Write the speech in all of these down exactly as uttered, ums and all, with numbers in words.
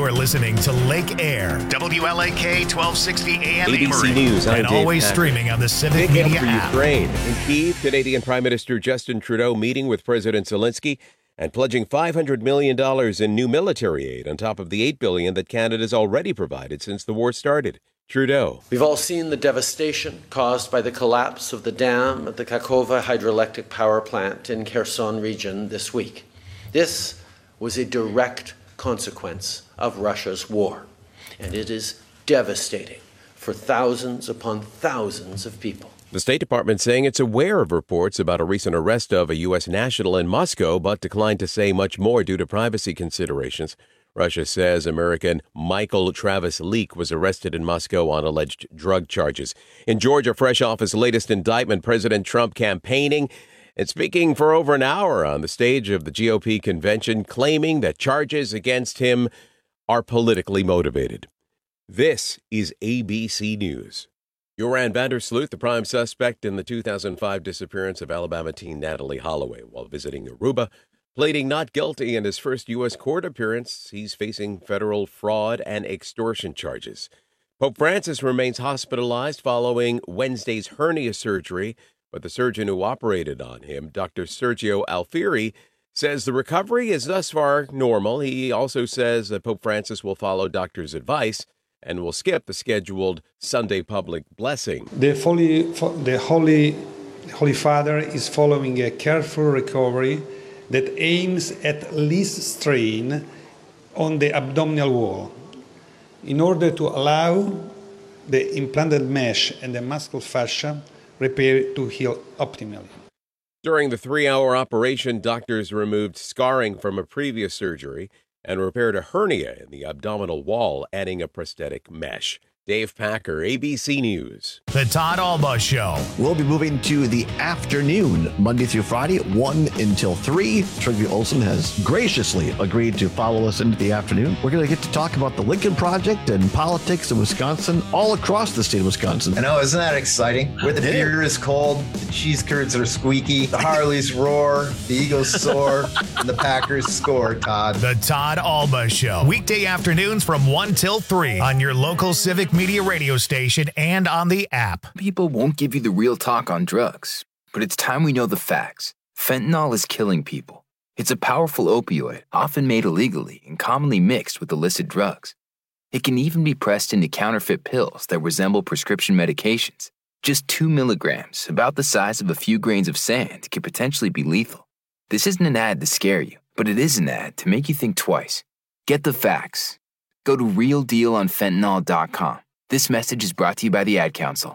You're listening to Lake Air, W L A K twelve sixty A M A B C News. I'm and Dave always Packer. streaming on the Civic Big Media for app. Ukraine. In Kyiv, Canadian Prime Minister Justin Trudeau meeting with President Zelensky and pledging five hundred million dollars in new military aid on top of the eight billion dollars that Canada's already provided since the war started. Trudeau. We've all seen the devastation caused by the collapse of the dam at the Kakhovka hydroelectric power plant in Kherson region this week. This was a direct consequence of Russia's war, and it is devastating for thousands upon thousands of people. The State Department saying it's aware of reports about a recent arrest of a U S national in Moscow, but declined to say much more due to privacy considerations. Russia says American Michael Travis Leak was arrested in Moscow on alleged drug charges. In Georgia, fresh off his latest indictment, President Trump campaigning and speaking for over an hour on the stage of the G O P convention, claiming that charges against him are politically motivated. This is A B C News. Joran Vandersloot, the prime suspect in the two thousand five disappearance of Alabama teen Natalie Holloway while visiting Aruba, pleading not guilty in his first U S court appearance. He's facing federal fraud and extortion charges. Pope Francis remains hospitalized following Wednesday's hernia surgery, but the surgeon who operated on him, Doctor Sergio Alfieri, says the recovery is thus far normal. He also says that Pope Francis will follow doctor's advice and will skip the scheduled Sunday public blessing. The Holy, the Holy, Holy Father is following a careful recovery that aims at least strain on the abdominal wall in order to allow the implanted mesh and the muscle fascia repair to heal optimally. During the three-hour operation, doctors removed scarring from a previous surgery and repaired a hernia in the abdominal wall, adding a prosthetic mesh. Dave Packer, A B C News. The Todd Alba Show. We'll be moving to the afternoon, Monday through Friday, one until three. Trygve Olsen has graciously agreed to follow us into the afternoon. We're going to get to talk about the Lincoln Project and politics in Wisconsin, all across the state of Wisconsin. I know, isn't that exciting? Where the beer is cold, the cheese curds are squeaky, the Harleys roar, the Eagles soar, and the Packers score, Todd. The Todd Alba Show. Weekday afternoons from one till three on your local Civic Media radio station and on the app. People won't give you the real talk on drugs, but it's time we know the facts. Fentanyl is killing people. It's a powerful opioid, often made illegally and commonly mixed with illicit drugs. It can even be pressed into counterfeit pills that resemble prescription medications. Just two milligrams, about the size of a few grains of sand, could potentially be lethal. This isn't an ad to scare you, but it is an ad to make you think twice. Get the facts. Go to real deal on fentanyl dot com. This message is brought to you by the Ad Council.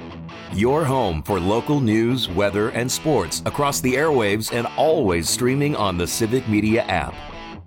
Your home for local news, weather, and sports across the airwaves and always streaming on the Civic Media app.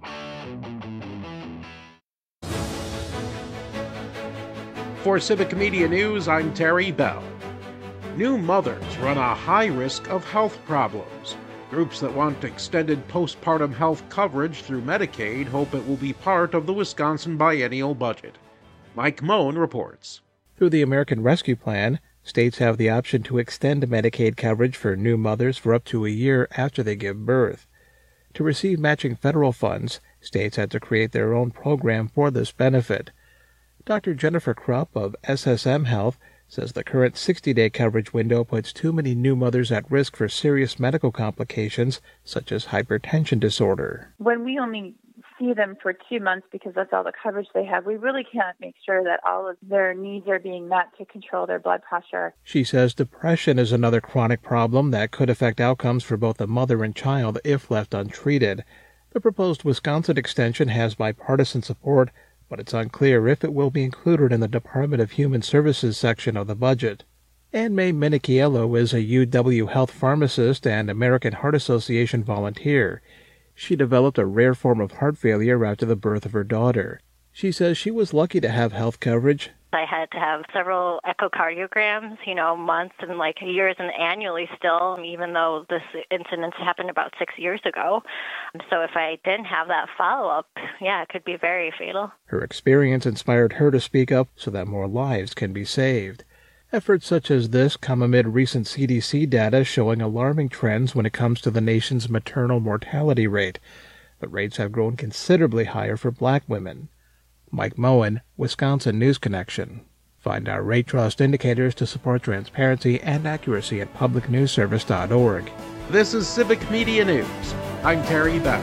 For Civic Media News, I'm Terry Bell. New mothers run a high risk of health problems. Groups that want extended postpartum health coverage through Medicaid hope it will be part of the Wisconsin biennial budget. Mike Moen reports. Through the American Rescue Plan, states have the option to extend Medicaid coverage for new mothers for up to a year after they give birth. To receive matching federal funds, states had to create their own program for this benefit. Doctor Jennifer Krupp of S S M Health says the current sixty-day coverage window puts too many new mothers at risk for serious medical complications, such as hypertension disorder. When we only see them for two months because that's all the coverage they have, we really can't make sure that all of their needs are being met to control their blood pressure. She says depression is another chronic problem that could affect outcomes for both the mother and child if left untreated. The proposed Wisconsin extension has bipartisan support, but it's unclear if it will be included in the Department of Human Services section of the budget. Ann May Minichiello is a U W Health pharmacist and American Heart Association volunteer. She developed a rare form of heart failure after the birth of her daughter. She says she was lucky to have health coverage. I had to have several echocardiograms, you know, months and like years and annually still, even though this incident happened about six years ago. So if I didn't have that follow-up, yeah, it could be very fatal. Her experience inspired her to speak up so that more lives can be saved. Efforts such as this come amid recent C D C data showing alarming trends when it comes to the nation's maternal mortality rate. The rates have grown considerably higher for black women. Mike Moen, Wisconsin News Connection. Find our rate trust indicators to support transparency and accuracy at public news service dot org. This is Civic Media News. I'm Terry Bell.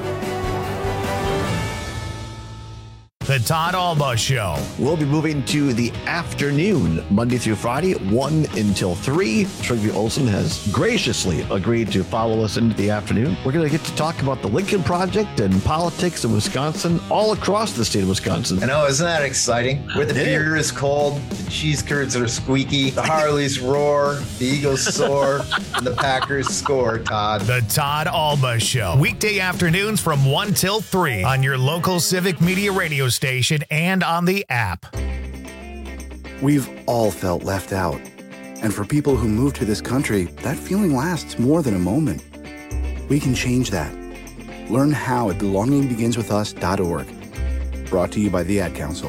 The Todd Alba Show. We'll be moving to the afternoon, Monday through Friday, one until three. Trygve Olsen has graciously agreed to follow us into the afternoon. We're going to get to talk about the Lincoln Project and politics in Wisconsin, all across the state of Wisconsin. I know, isn't that exciting? Where the Yeah. beer is cold, the cheese curds are squeaky, the Harleys roar, the Eagles soar, and the Packers score, Todd. The Todd Alba Show. Weekday afternoons from one till three on your local Civic Media radio station and on the app. We've all felt left out. And for people who move to this country, that feeling lasts more than a moment. We can change that. Learn how at belonging begins with us dot org. Brought to you by the Ad Council.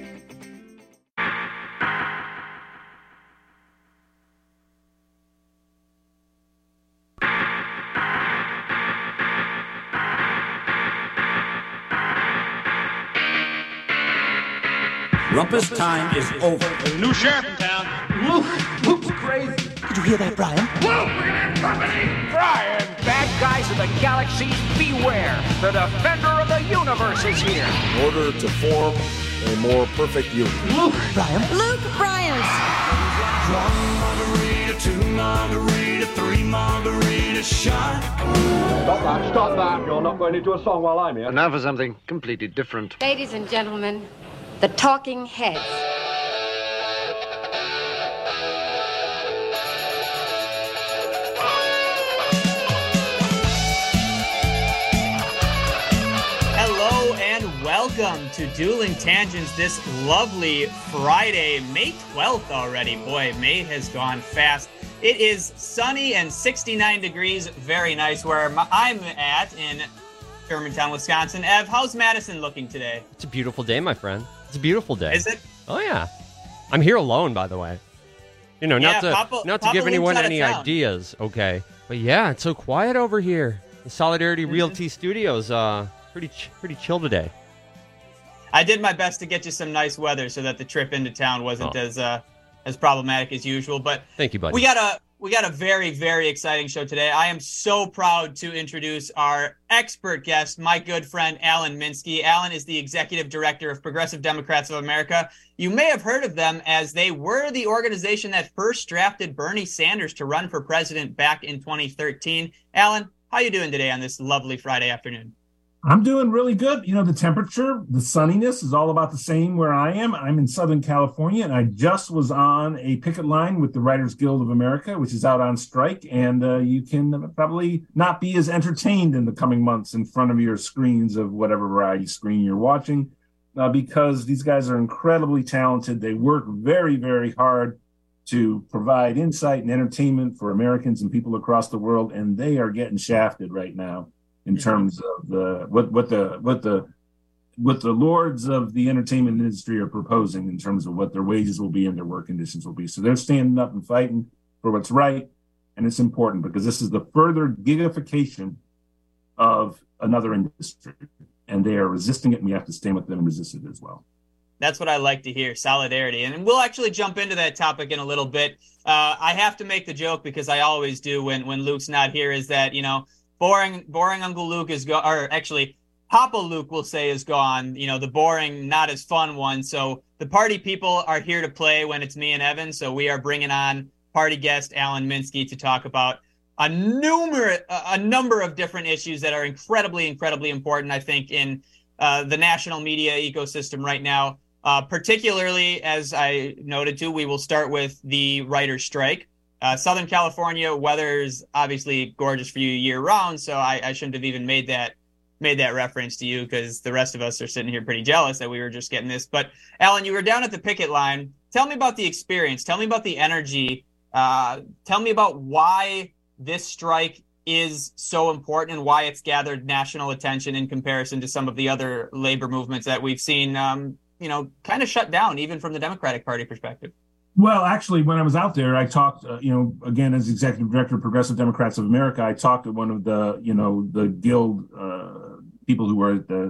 Rumpus time is over. There's a new sheriff in town. Luke, Luke's crazy. Did you hear that, Brian? Luke, we got company! Brian, bad guys of the galaxies, beware. The defender of the universe is here. In order to form a more perfect union. Luke, Brian. Luke Bryant. One margarita, two margarita, three margarita shot. Stop that, stop that. You're not going to do a song while I'm here. And now for something completely different. Ladies and gentlemen, the Talking Heads. Hello and welcome to Dueling Tangents this lovely Friday, May twelfth already. Boy, May has gone fast. It is sunny and sixty-nine degrees, very nice where I'm at in Germantown, Wisconsin. Ev, how's Madison looking today? It's a beautiful day, my friend. It's a beautiful day. Is it? Oh, yeah. I'm here alone, by the way. You know, not Yeah, to Papa- not to Papa give anyone Luke's out of any town. ideas, okay? But yeah, it's so quiet over here. The Solidarity Realty Studios, uh, pretty ch- pretty chill today. I did my best to get you some nice weather so that the trip into town wasn't Oh. as uh, as problematic as usual. But Thank you, buddy. we got a we got a very very exciting show today. I am so proud to introduce our expert guest, my good friend Alan Minsky. Alan is the executive director of Progressive Democrats of America. You may have heard of them as they were the organization that first drafted Bernie Sanders to run for president back in twenty thirteen. Alan, how you doing today on this lovely Friday afternoon? I'm doing really good. You know, the temperature, the sunniness is all about the same where I am. I'm in Southern California, and I just was on a picket line with the Writers Guild of America, which is out on strike. And uh, you can probably not be as entertained in the coming months in front of your screens of whatever variety screen you're watching, uh, because these guys are incredibly talented. They work very, very hard to provide insight and entertainment for Americans and people across the world, and they are getting shafted right now in terms of the what what the what the what the lords of the entertainment industry are proposing in terms of what their wages will be and their work conditions will be. So they're standing up and fighting for what's right, and it's important because this is the further gigification of another industry, and they are resisting it, and we have to stand with them and resist it as well. That's what I like to hear, solidarity. And we'll actually jump into that topic in a little bit. Uh, I have to make the joke, because I always do when, when Luke's not here, is that, you know, boring boring Uncle Luke is gone, or actually Papa Luke will say is gone, you know, the boring, not as fun one. So the party people are here to play when it's me and Evan. So we are bringing on party guest Alan Minsky to talk about a numerous, a number of different issues that are incredibly, incredibly important, I think, in uh, the national media ecosystem right now. Uh, particularly, as I noted too, we will start with the writer's strike. Uh, Southern California weather is obviously gorgeous for you year round, so I, I shouldn't have even made that made that reference to you, because the rest of us are sitting here pretty jealous that we were just getting this. But Alan, you were down at the picket line. Tell me about the experience. Tell me about the energy. Uh, tell me about why this strike is so important and why it's gathered national attention in comparison to some of the other labor movements that we've seen, um, you know, kind of shut down, even from the Democratic Party perspective. Well, actually, when I was out there, I talked, uh, you know, again, as executive director of Progressive Democrats of America, I talked to one of the, you know, the guild uh, people who were at the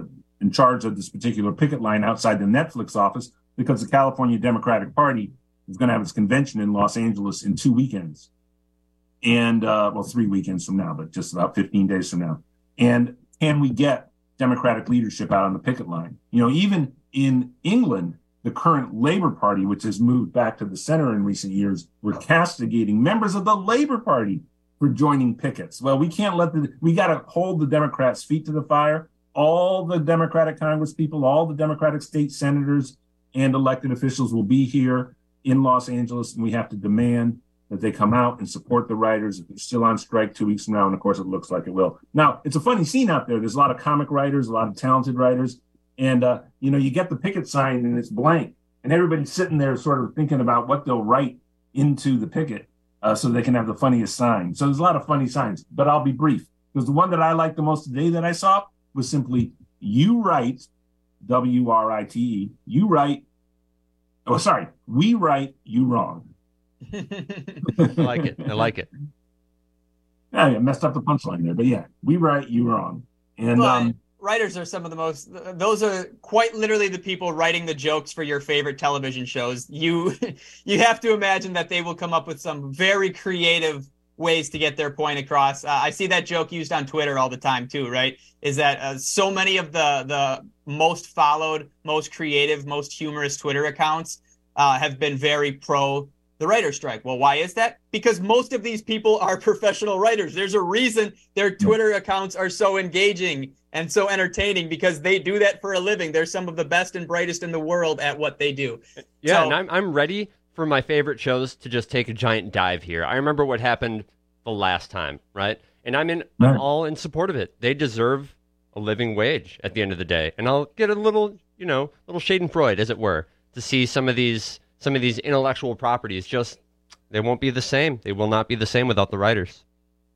in charge of this particular picket line outside the Netflix office because the California Democratic Party is going to have its convention in Los Angeles in two weekends. And, uh, well, three weekends from now, but just about fifteen days from now. And can we get Democratic leadership out on the picket line? You know, even in England, the current Labour Party, which has moved back to the center in recent years, were castigating members of the Labour Party for joining pickets. Well, we can't let the, we got to hold the Democrats' feet to the fire. All the Democratic Congress people, all the Democratic state senators and elected officials will be here in Los Angeles, and we have to demand that they come out and support the writers if they're still on strike two weeks from now. And of course, it looks like it will. Now, it's a funny scene out there. There's a lot of comic writers, a lot of talented writers. And, uh, you know, you get the picket sign and it's blank. And everybody's sitting there sort of thinking about what they'll write into the picket uh, so they can have the funniest sign. So there's a lot of funny signs, but I'll be brief. Because the one that I liked the most today that I saw was simply, you write, W R I T E, you write, oh, sorry, we write you wrong. I like it. I like it. Yeah, I messed up the punchline there, but yeah, we write you wrong. And but um, writers are some of the most, those are quite literally the people writing the jokes for your favorite television shows. You, you have to imagine that they will come up with some very creative ways to get their point across. Uh, I see that joke used on Twitter all the time too, right? Is that uh, so many of the, the most followed, most creative, most humorous Twitter accounts uh, have been very pro the writer's strike. Well, why is that? Because most of these people are professional writers. There's a reason their Twitter accounts are so engaging and so entertaining, because they do that for a living. They're some of the best and brightest in the world at what they do. Yeah, so, and I'm I'm ready for my favorite shows to just take a giant dive here. I remember what happened the last time, right? And I'm in I'm all in support of it. They deserve a living wage at the end of the day. And I'll get a little, you know, little schadenfreude, as it were, to see some of these some of these intellectual properties just, they won't be the same. They will not be the same without the writers.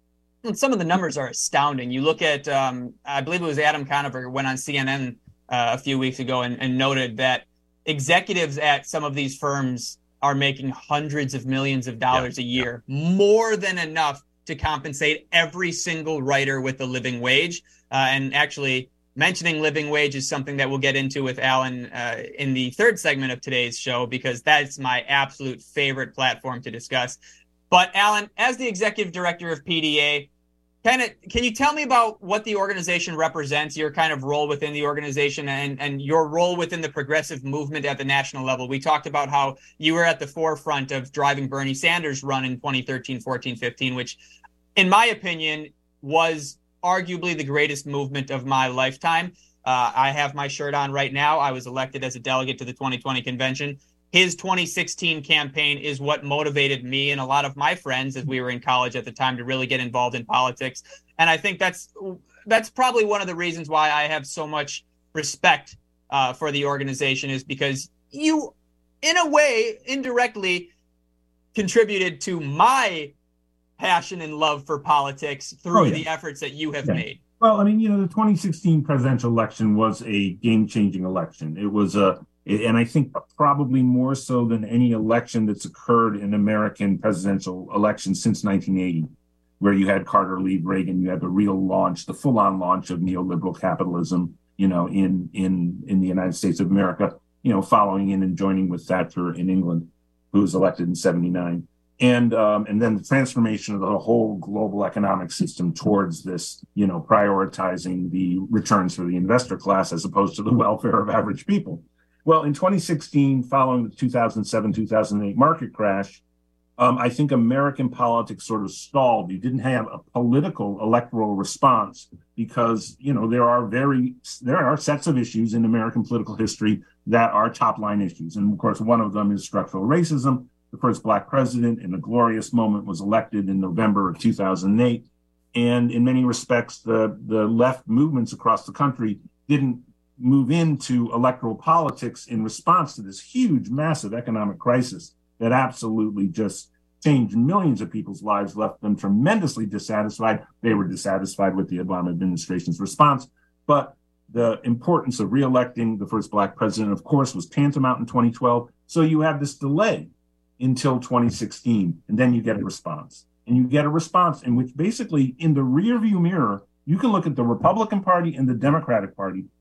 And some of the numbers are astounding. You look at, um, I believe it was Adam Conover went on C N N uh, a few weeks ago and, and noted that executives at some of these firms are making hundreds of millions of dollars yeah, a year, yeah. more than enough to compensate every single writer with a living wage. Uh, and actually, mentioning living wage is something that we'll get into with Alan uh, in the third segment of today's show, because that's my absolute favorite platform to discuss. But Alan, as the executive director of P D A, kind of, can you tell me about what the organization represents, your kind of role within the organization, and, and your role within the progressive movement at the national level? We talked about how you were at the forefront of driving Bernie Sanders' run in twenty thirteen, fourteen, fifteen, which, in my opinion, was arguably the greatest movement of my lifetime. Uh, I have my shirt on right now. I was elected as a delegate to the twenty twenty convention. His twenty sixteen campaign is what motivated me and a lot of my friends as we were in college at the time to really get involved in politics. And I think that's that's probably one of the reasons why I have so much respect uh, for the organization, is because you, in a way, indirectly contributed to my passion and love for politics through oh, yeah. the efforts that you have yeah. made. Well, I mean, you know, the twenty sixteen presidential election was a game-changing election. It was a, and I think probably more so than any election that's occurred in American presidential elections since nineteen eighty, where you had Carter leave Reagan, you had the real launch, the full-on launch of neoliberal capitalism, you know, in in in the United States of America, you know, following in and joining with Thatcher in England, who was elected in seventy-nine. And um, and then the transformation of the whole global economic system towards this, you know, prioritizing the returns for the investor class as opposed to the welfare of average people. Well, in twenty sixteen, following the two thousand seven, two thousand eight market crash, um, I think American politics sort of stalled. You didn't have a political electoral response because, you know, there are very, there are sets of issues in American political history that are top line issues. And of course, one of them is structural racism. The first black president in a glorious moment was elected in November of two thousand eight. And in many respects, the, the left movements across the country didn't move into electoral politics in response to this huge, massive economic crisis that absolutely just changed millions of people's lives, left them tremendously dissatisfied. They were dissatisfied with the Obama administration's response. But the importance of reelecting the first black president, of course, was tantamount in twenty twelve. So you have this delay until twenty sixteen, and then you get a response. And you get a response in which basically in the rearview mirror, you can look at the Republican Party and the Democratic Party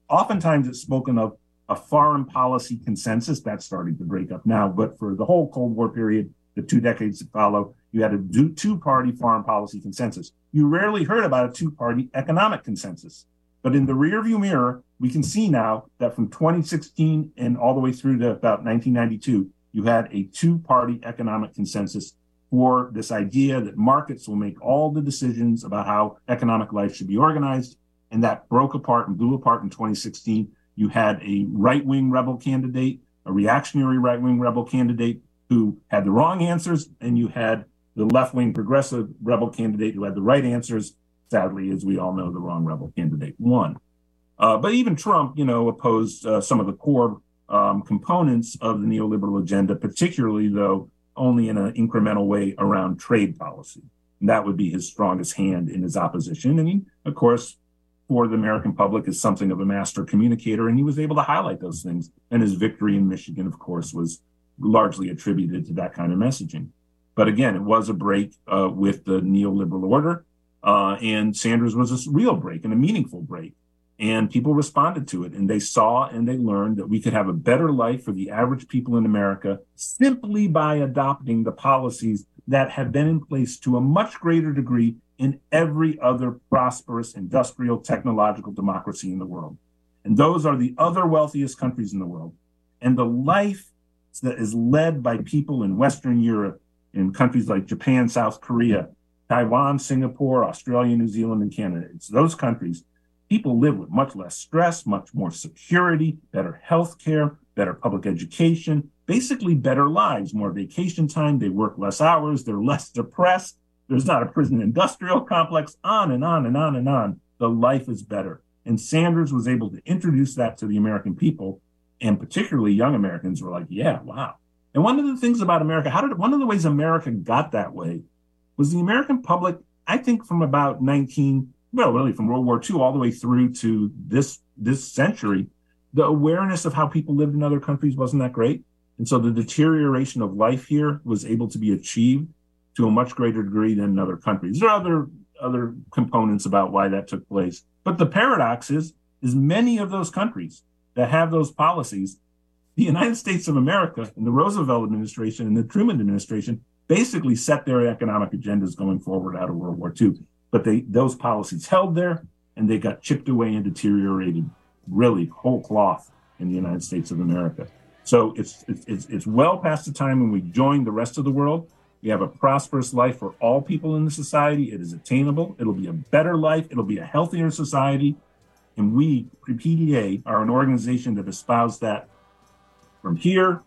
oftentimes it's spoken of a foreign policy consensus. That's starting to break up now. But for the whole Cold War period, the two decades that follow, you had a two-party foreign policy consensus. You rarely heard about a two-party economic consensus. But in the rearview mirror, we can see now that from twenty sixteen and all the way through to about nineteen ninety-two, you had a two-party economic consensus for this idea that markets will make all the decisions about how economic life should be organized. And that broke apart and blew apart in twenty sixteen. You had a right-wing rebel candidate, a reactionary right-wing rebel candidate who had the wrong answers, and you had the left-wing progressive rebel candidate who had the right answers. Sadly, as we all know, the wrong rebel candidate won. Uh, but even Trump, you know, opposed uh, some of the core um, components of the neoliberal agenda, particularly, though, only in an incremental way around trade policy. And that would be his strongest hand in his opposition. And he, of course, for the American public, is something of a master communicator, and he was able to highlight those things. And his victory in Michigan, of course, was largely attributed to that kind of messaging. But again, it was a break uh, with the neoliberal order. Uh, and Sanders was a real break and a meaningful break. And people responded to it, and they saw and they learned that we could have a better life for the average people in America simply by adopting the policies that have been in place to a much greater degree in every other prosperous industrial technological democracy in the world. And those are the other wealthiest countries in the world. And the life that is led by people in Western Europe, in countries like Japan, South Korea, Taiwan, Singapore, Australia, New Zealand, and Canada. It's those countries. People live with much less stress, much more security, better health care, better public education, basically better lives, more vacation time. They work less hours. They're less depressed. There's not a prison industrial complex, on and on and on and on. The life is better. And Sanders was able to introduce that to the American people, and particularly young Americans were like, yeah, wow. And one of the things about America, how did one of the ways America got that way was the American public, I think from about nineteen, well, really from World War Two all the way through to this, this century, the awareness of how people lived in other countries wasn't that great. And so the deterioration of life here was able to be achieved to a much greater degree than in other countries. There are other, other components about why that took place. But the paradox is, is many of those countries that have those policies, the United States of America and the Roosevelt administration and the Truman administration basically set their economic agendas going forward out of World War Two. But they those policies held there, and they got chipped away and deteriorated really whole cloth in the United States of America. So it's it's it's well past the time when we join the rest of the world. We have a prosperous life for all people in the society. It is attainable. It'll be a better life. It'll be a healthier society. And we, P D A, are an organization that espouses that from here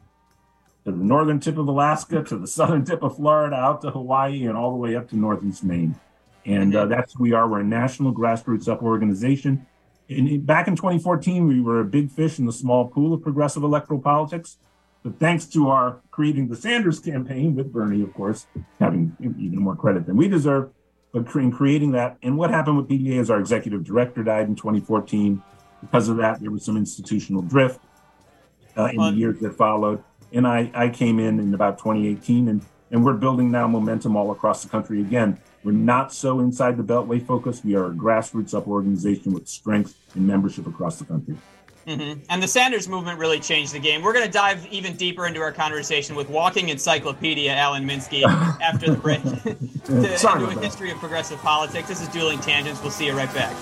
to the northern tip of Alaska, to the southern tip of Florida, out to Hawaii, and all the way up to Northeast Maine. And uh, that's who we are. We're a national grassroots up organization. In, back in twenty fourteen, we were a big fish in the small pool of progressive electoral politics. But thanks to our creating the Sanders campaign, with Bernie, of course, having even more credit than we deserve, but in creating that. And what happened with P D A is our executive director died in twenty fourteen. Because of that, there was some institutional drift uh, in the years that followed. And I, I came in in about twenty eighteen, and, and we're building now momentum all across the country again. We're not so inside the Beltway focused. We are a grassroots up organization with strength and membership across the country. Mm-hmm. And the Sanders movement really changed the game. We're going to dive even deeper into our conversation with walking encyclopedia Alan Minsky after the break to, Sorry into a history of progressive politics. This is Dueling Tangents. We'll see you right back.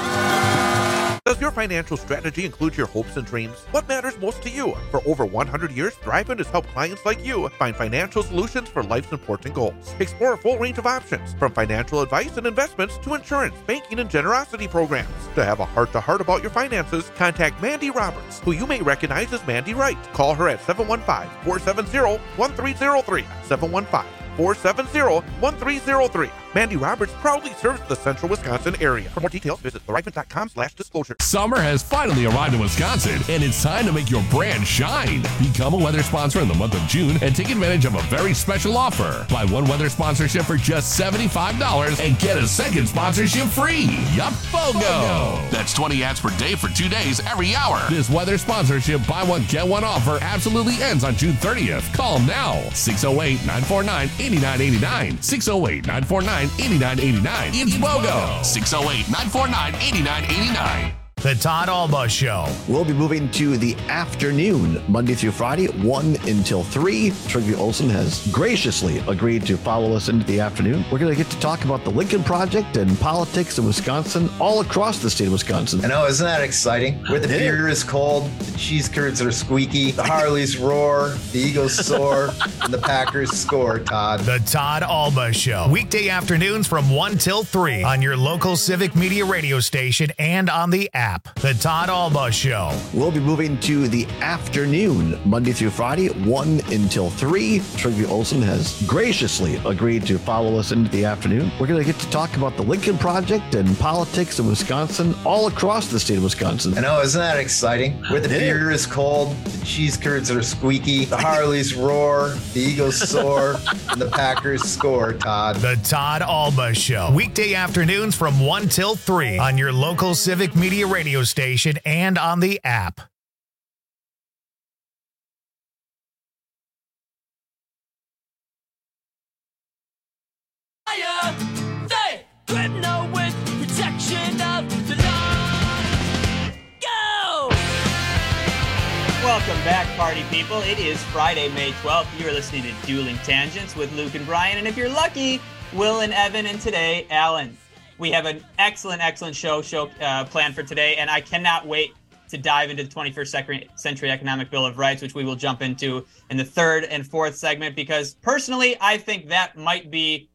Does your financial strategy include your hopes and dreams? What matters most to you? For over one hundred years, Thrivent has helped clients like you find financial solutions for life's important goals. Explore a full range of options, from financial advice and investments to insurance, banking, and generosity programs. To have a heart-to-heart about your finances, contact Mandy Roberts, who you may recognize as Mandy Wright. Call her at seven one five, four seven zero, one three zero three, seven one five, four seven zero, one three zero three. Mandy Roberts proudly serves the central Wisconsin area. For more details, visit thrivent.com slash disclosure. Summer has finally arrived in Wisconsin, and it's time to make your brand shine. Become a weather sponsor in the month of June and take advantage of a very special offer. Buy one weather sponsorship for just seventy-five dollars and get a second sponsorship free. Yup, BOGO! That's twenty ads per day for two days every hour. This weather sponsorship buy one, get one offer absolutely ends on June thirtieth. Call now. six oh eight, nine four nine, eight nine eight nine. six oh eight, nine four nine, eight nine eight nine. It's BOGO. six oh eight, nine four nine, eight nine eight nine. The Todd Alba Show. We'll be moving to the afternoon, Monday through Friday, one until three. Trygve Olsen has graciously agreed to follow us into the afternoon. We're going to get to talk about the Lincoln Project and politics in Wisconsin, all across the state of Wisconsin. I know, isn't that exciting? Where the beer is cold, the cheese curds are squeaky, the Harleys roar, the Eagles soar, and the Packers score, Todd. The Todd Alba Show. Weekday afternoons from one till three on your local Civic Media radio station and on the app. The Todd Alba Show. We'll be moving to the afternoon, Monday through Friday, one until three. Trygve Olsen has graciously agreed to follow us into the afternoon. We're going to get to talk about the Lincoln Project and politics in Wisconsin, all across the state of Wisconsin. I know, isn't that exciting? Where the beer is cold, the cheese curds are squeaky, the Harleys roar, the Eagles soar, and the Packers score, Todd. The Todd Alba Show. Weekday afternoons from one till three on your local Civic Media radio station and on the app. They criminal with protection of the law. Go! Welcome back, party people. It is Friday, May twelfth. You are listening to Dueling Tangents with Luke and Brian, and if you're lucky, Will and Evan, and today, Alan. We have an excellent, excellent show show uh, planned for today, and I cannot wait to dive into the twenty-first Century Economic Bill of Rights, which we will jump into in the third and fourth segment, because personally, I think that might be,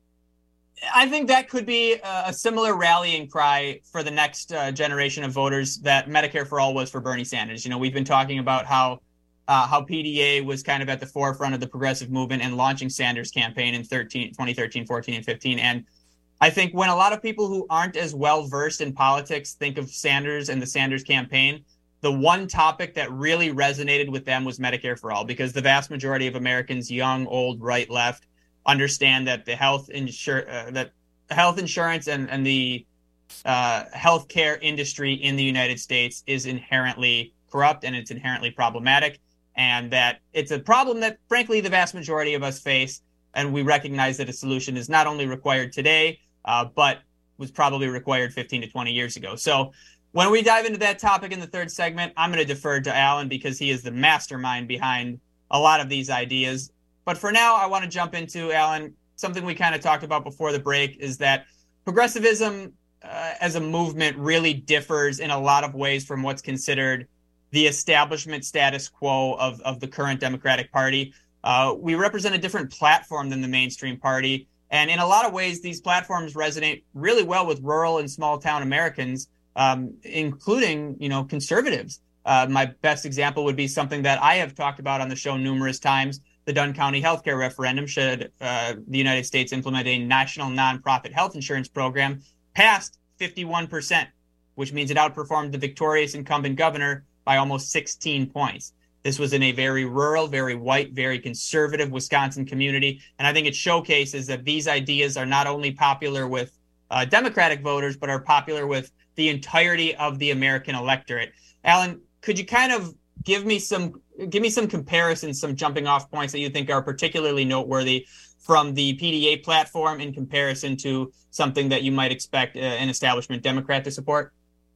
I think that could be a, a similar rallying cry for the next uh, generation of voters that Medicare for All was for Bernie Sanders. You know, we've been talking about how uh, how P D A was kind of at the forefront of the progressive movement and launching Sanders' campaign in twenty thirteen, fourteen, and fifteen, and I think when a lot of people who aren't as well versed in politics think of Sanders and the Sanders campaign, the one topic that really resonated with them was Medicare for All, because the vast majority of Americans, young, old, right, left, understand that the health insur- uh, that health insurance and, and the uh, healthcare industry in the United States is inherently corrupt and it's inherently problematic, and that it's a problem that, frankly, the vast majority of us face. And we recognize that a solution is not only required today, uh, but was probably required fifteen to twenty years ago. So when we dive into that topic in the third segment, I'm going to defer to Alan because he is the mastermind behind a lot of these ideas. But for now, I want to jump into, Alan, something we kind of talked about before the break, is that progressivism uh, as a movement really differs in a lot of ways from what's considered the establishment status quo of, of the current Democratic Party. Uh, we represent a different platform than the mainstream party. And in a lot of ways, these platforms resonate really well with rural and small town Americans, um, including, you know, conservatives. Uh, my best example would be something that I have talked about on the show numerous times. The Dunn County healthcare referendum, should uh, the United States implement a national nonprofit health insurance program, passed fifty-one percent, which means it outperformed the victorious incumbent governor by almost sixteen points. This was in a very rural, very white, very conservative Wisconsin community. And I think it showcases that these ideas are not only popular with uh, Democratic voters, but are popular with the entirety of the American electorate. Alan, could you kind of give me some give me some comparisons, some jumping off points that you think are particularly noteworthy from the P D A platform in comparison to something that you might expect uh, an establishment Democrat to support?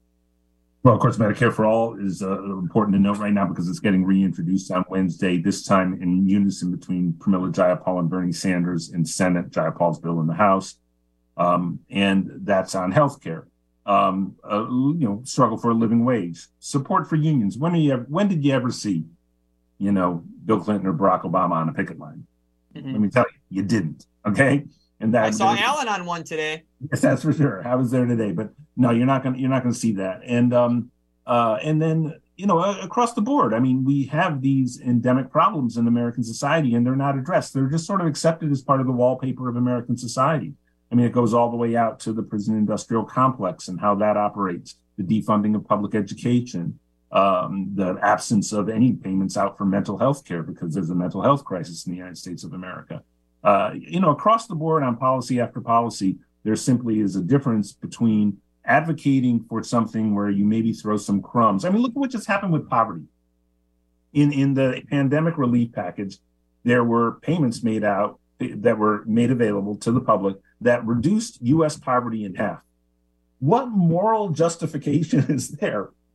Well, of course, Medicare for All is uh, important to note right now because it's getting reintroduced on Wednesday, this time in unison between Pramila Jayapal and Bernie Sanders in Senate, Jayapal's bill in the House. Um, and that's on health care. Um, uh, you know, struggle for a living wage, support for unions. When, are you ever, when did you ever see, you know, Bill Clinton or Barack Obama on a picket line? Mm-hmm. Let me tell you, you didn't. Okay. And that I saw Alan on one today. Yes, that's for sure. I was there today, but no, you're not going to, you're not going to see that. And, um, uh, and then, you know, uh, across the board, I mean, we have these endemic problems in American society and they're not addressed. They're just sort of accepted as part of the wallpaper of American society. I mean, it goes all the way out to the prison industrial complex and how that operates, the defunding of public education, um, the absence of any payments out for mental health care because there's a mental health crisis in the United States of America. Uh, you know, across the board on policy after policy, there simply is a difference between advocating for something where you maybe throw some crumbs. I mean, look at what just happened with poverty. In, in the pandemic relief package, there were payments made out that were made available to the public that reduced U S poverty in half. What moral justification is there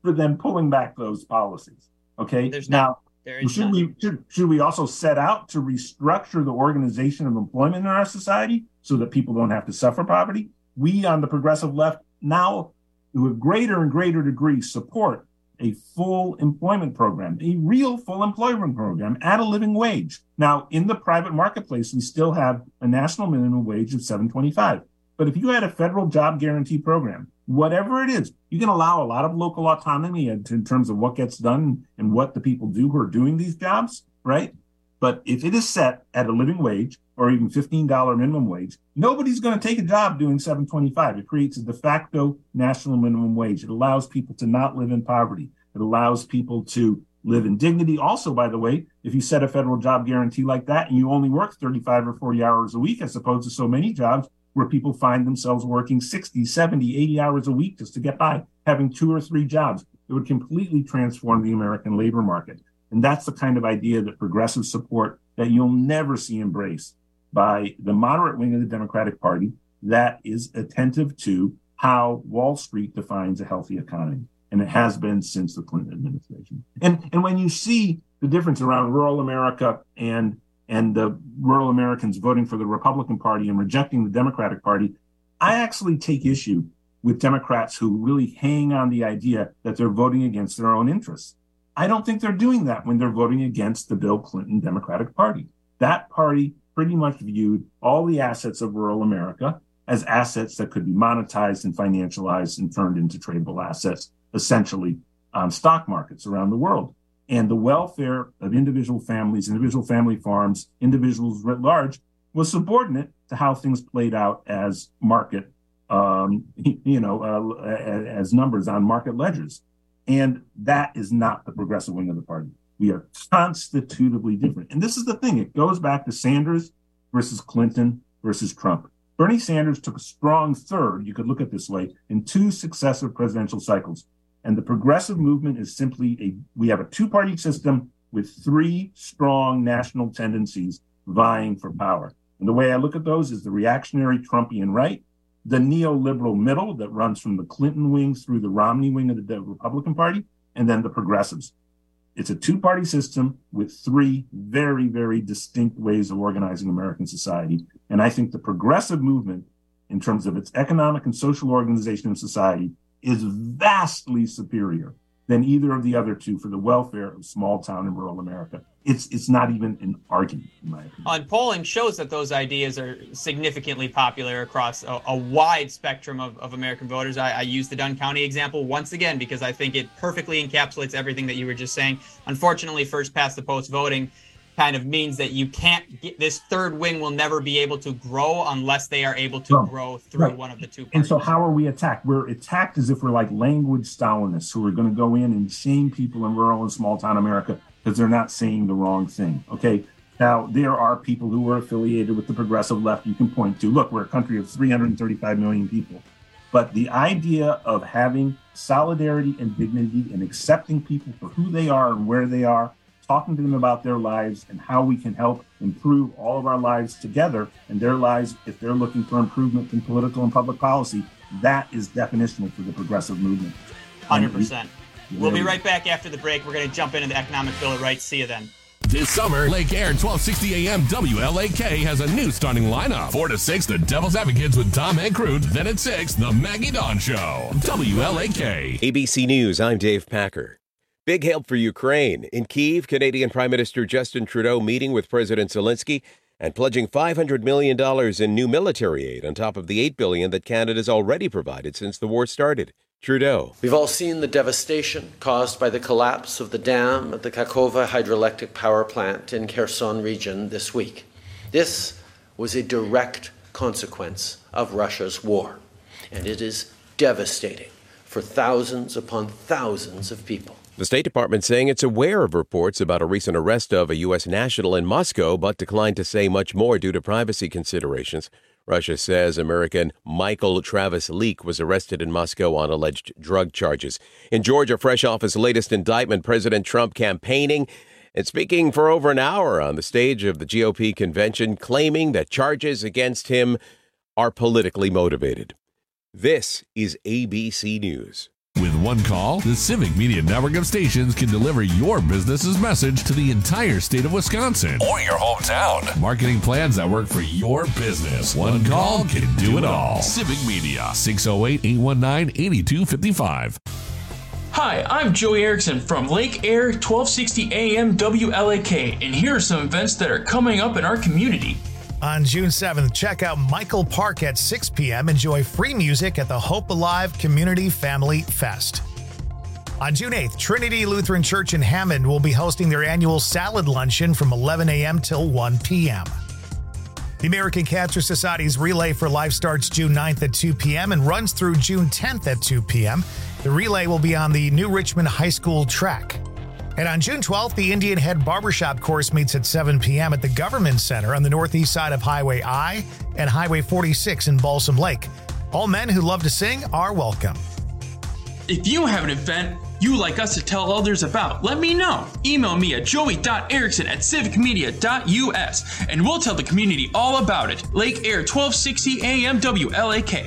for them pulling back those policies. Okay. There's now, not. There is should none. we should, should we also set out to restructure the organization of employment in our society so that people don't have to suffer poverty? We on the progressive left now, to a greater and greater degree, support a full employment program, a real full employment program at a living wage. Now, in the private marketplace, we still have a national minimum wage of seven twenty-five. But if you had a federal job guarantee program, whatever it is, you can allow a lot of local autonomy in, in terms of what gets done and what the people do who are doing these jobs, right? But if it is set at a living wage or even fifteen dollars minimum wage, nobody's going to take a job doing seven twenty-five. It creates a de facto national minimum wage. It allows people to not live in poverty. It allows people to live in dignity. Also, by the way, if you set a federal job guarantee like that and you only work thirty-five or forty hours a week, as opposed to so many jobs where people find themselves working sixty, seventy, eighty hours a week just to get by, having two or three jobs, it would completely transform the American labor market. And that's the kind of idea that progressive support that you'll never see embraced by the moderate wing of the Democratic Party that is attentive to how Wall Street defines a healthy economy. And it has been since the Clinton administration. And and when you see the difference around rural America and and the rural Americans voting for the Republican Party and rejecting the Democratic Party, I actually take issue with Democrats who really hang on the idea that they're voting against their own interests. I don't think they're doing that when they're voting against the Bill Clinton Democratic Party. That party pretty much viewed all the assets of rural America as assets that could be monetized and financialized and turned into tradable assets, essentially on stock markets around the world. And the welfare of individual families, individual family farms, individuals writ large was subordinate to how things played out as market, um, you know, uh, as numbers on market ledgers. And that is not the progressive wing of the party. We are constitutively different. And this is the thing. It goes back to Sanders versus Clinton versus Trump. Bernie Sanders took a strong third, you could look at it this way, in two successive presidential cycles. And the progressive movement is simply a, we have a two-party system with three strong national tendencies vying for power. And the way I look at those is the reactionary Trumpian right, the neoliberal middle that runs from the Clinton wing through the Romney wing of the Republican Party, and then the progressives. It's a two-party system with three very, very distinct ways of organizing American society. And I think the progressive movement, in terms of its economic and social organization of society, is vastly superior than either of the other two for the welfare of small town and rural America. It's it's not even an argument, in my opinion. On polling shows that those ideas are significantly popular across a, a wide spectrum of, of American voters. I, I use the Dunn County example once again because I think it perfectly encapsulates everything that you were just saying. Unfortunately, first past the post voting kind of means that you can't get this third wing will never be able to grow unless they are able to Right. grow through Right. one of the two parties. And so how are we attacked? We're attacked as if we're like language Stalinists who are going to go in and shame people in rural and small town America because they're not saying the wrong thing. Okay. Now, there are people who are affiliated with the progressive left you can point to. Look, we're a country of three hundred thirty-five million people. But the idea of having solidarity and dignity and accepting people for who they are and where they are, talking to them about their lives and how we can help improve all of our lives together and their lives if they're looking for improvement in political and public policy, that is definitional for the progressive movement. one hundred percent. And We'll be right back after the break. We're going to jump into the Economic Bill of Rights. See you then. This summer, Lake Air twelve sixty A M W L A K has a new starting lineup. four to six, The Devil's Advocates with Tom Hankrut. Then at six, The Maggie Dawn Show. W L A K. A B C News, I'm Dave Packer. Big help for Ukraine. In Kyiv, Canadian Prime Minister Justin Trudeau meeting with President Zelensky and pledging five hundred million dollars in new military aid on top of the eight billion dollars that Canada's already provided since the war started. Trudeau. We've all seen the devastation caused by the collapse of the dam at the Kakhovka hydroelectric power plant in Kherson region this week. This was a direct consequence of Russia's war, and it is devastating for thousands upon thousands of people. The State Department saying it's aware of reports about a recent arrest of a U S national in Moscow, but declined to say much more due to privacy considerations. Russia says American Michael Travis Leak was arrested in Moscow on alleged drug charges. In Georgia, fresh off his latest indictment, President Trump campaigning and speaking for over an hour on the stage of the G O P convention, claiming that charges against him are politically motivated. This is A B C News. With one call, the Civic Media Network of stations can deliver your business's message to the entire state of Wisconsin or your hometown. Marketing plans that work for your business. One call can do it all. Civic Media, six oh eight, eight one nine, eight two five five. Hi, I'm Joey Erickson from Lake Air twelve sixty A M W L A K, and here are some events that are coming up in our community. On June seventh, check out Michael Park at six p.m. Enjoy free music at the Hope Alive Community Family Fest. On June eighth, Trinity Lutheran Church in Hammond will be hosting their annual salad luncheon from eleven a.m. till one p.m. The American Cancer Society's Relay for Life starts June ninth at two p.m. and runs through June tenth at two p.m. The relay will be on the New Richmond High School track. And on June twelfth, the Indian Head Barbershop course meets at seven p.m. at the Government Center on the northeast side of Highway I and Highway forty-six in Balsam Lake. All men who love to sing are welcome. If you have an event you'd like us to tell others about, let me know. Email me at joey dot erickson at civic media dot u s and we'll tell the community all about it. Lake Air twelve sixty A M W L A K.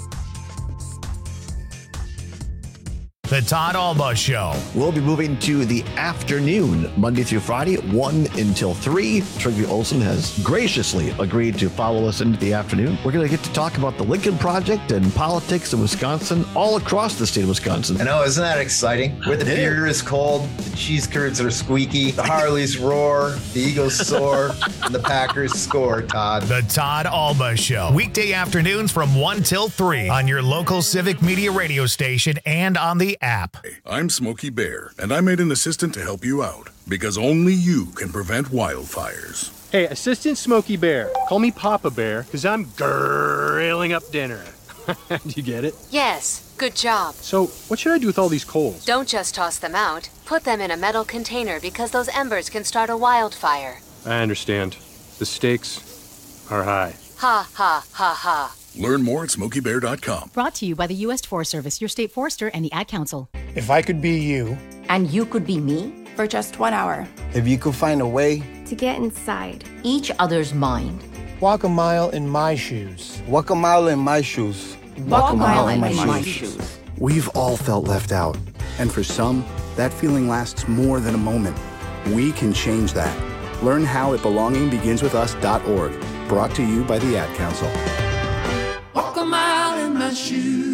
The Todd Alba Show. We'll be moving to the afternoon, Monday through Friday, one until three. Trygve Olsen has graciously agreed to follow us into the afternoon. We're going to get to talk about the Lincoln Project and politics in Wisconsin, all across the state of Wisconsin. I know, isn't that exciting? Where the beer is cold, the cheese curds are squeaky, the Harleys roar, the Eagles soar, and the Packers score, Todd. The Todd Alba Show. Weekday afternoons from one till three on your local Civic Media radio station and on the app. I'm Smokey Bear, and I made an assistant to help you out, because only you can prevent wildfires. Hey, Assistant Smokey Bear, call me Papa Bear, because I'm grilling up dinner. Do you get it? Yes, good job. So, what should I do with all these coals? Don't just toss them out. Put them in a metal container because those embers can start a wildfire. I understand. The stakes are high. Ha, ha, ha, ha. Learn more at smokey bear dot com. Brought to you by the U S Forest Service, your state forester, and the Ad Council. If I could be you. And you could be me? For just one hour. If you could find a way. To get inside each other's mind. Walk a mile in my shoes. Walk a mile in my shoes. Walk, Walk a mile, mile in, in my, my shoes. shoes. We've all felt left out. And for some, that feeling lasts more than a moment. We can change that. Learn how at belonging begins with us dot org. Brought to you by the Ad Council. Walk a mile in my shoes.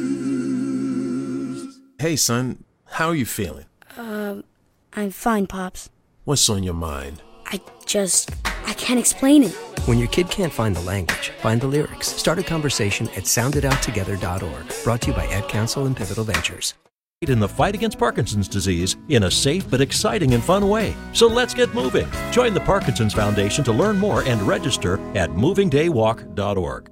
Hey, son, how are you feeling? Um, I'm fine, Pops. What's on your mind? I just, I can't explain it. When your kid can't find the language, find the lyrics. Start a conversation at sound it out together dot org. Brought to you by Ad Council and Pivotal Ventures. In the fight against Parkinson's disease in a safe but exciting and fun way. So let's get moving. Join the Parkinson's Foundation to learn more and register at moving day walk dot org.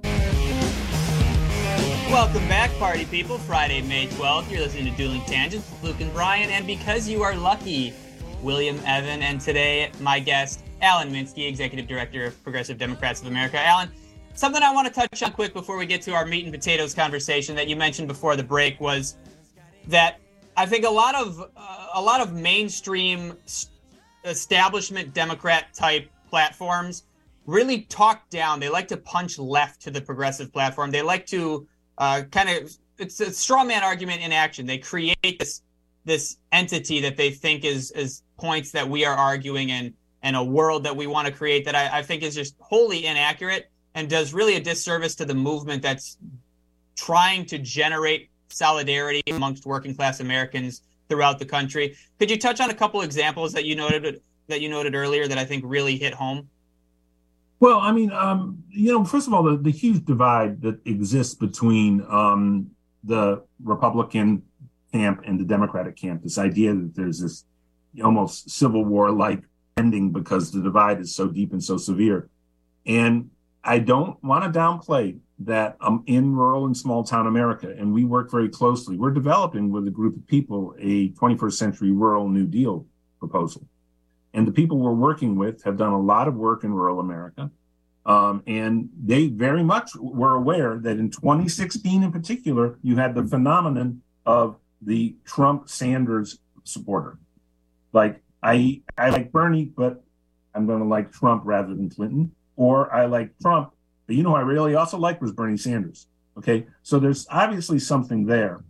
Welcome back, party people. Friday, May twelfth. You're listening to Dueling Tangents with Luke and Brian. And because you are lucky, William Evan, and today my guest, Alan Minsky, Executive Director of Progressive Democrats of America. Alan, something I want to touch on quick before we get to our meat and potatoes conversation that you mentioned before the break was that I think a lot of uh, a lot of mainstream establishment Democrat type platforms really talk down. They like to punch left to the progressive platform. They like to uh, kind of it's a straw man argument in action. They create this this entity that they think is is points that we are arguing and and a world that we want to create that I, I think is just wholly inaccurate and does really a disservice to the movement that's trying to generate solidarity amongst working class Americans throughout the country. Could you touch on a couple examples that you noted that you noted earlier that I think really hit home? Well, I mean, um, you know, first of all, the, the huge divide that exists between um, the Republican camp and the Democratic camp, this idea that there's this almost Civil War-like ending because the divide is so deep and so severe. And I don't want to downplay that I'm in rural and small town America, and we work very closely. We're developing with a group of people a twenty-first century rural New Deal proposal. And the people we're working with have done a lot of work in rural America. Um, and they very much were aware that in twenty sixteen in particular, you had the phenomenon of the Trump-Sanders supporter. Like, I, I like Bernie, but I'm going to like Trump rather than Clinton. Or I like Trump, but you know who I really also liked was Bernie Sanders. Okay, so there's obviously something there.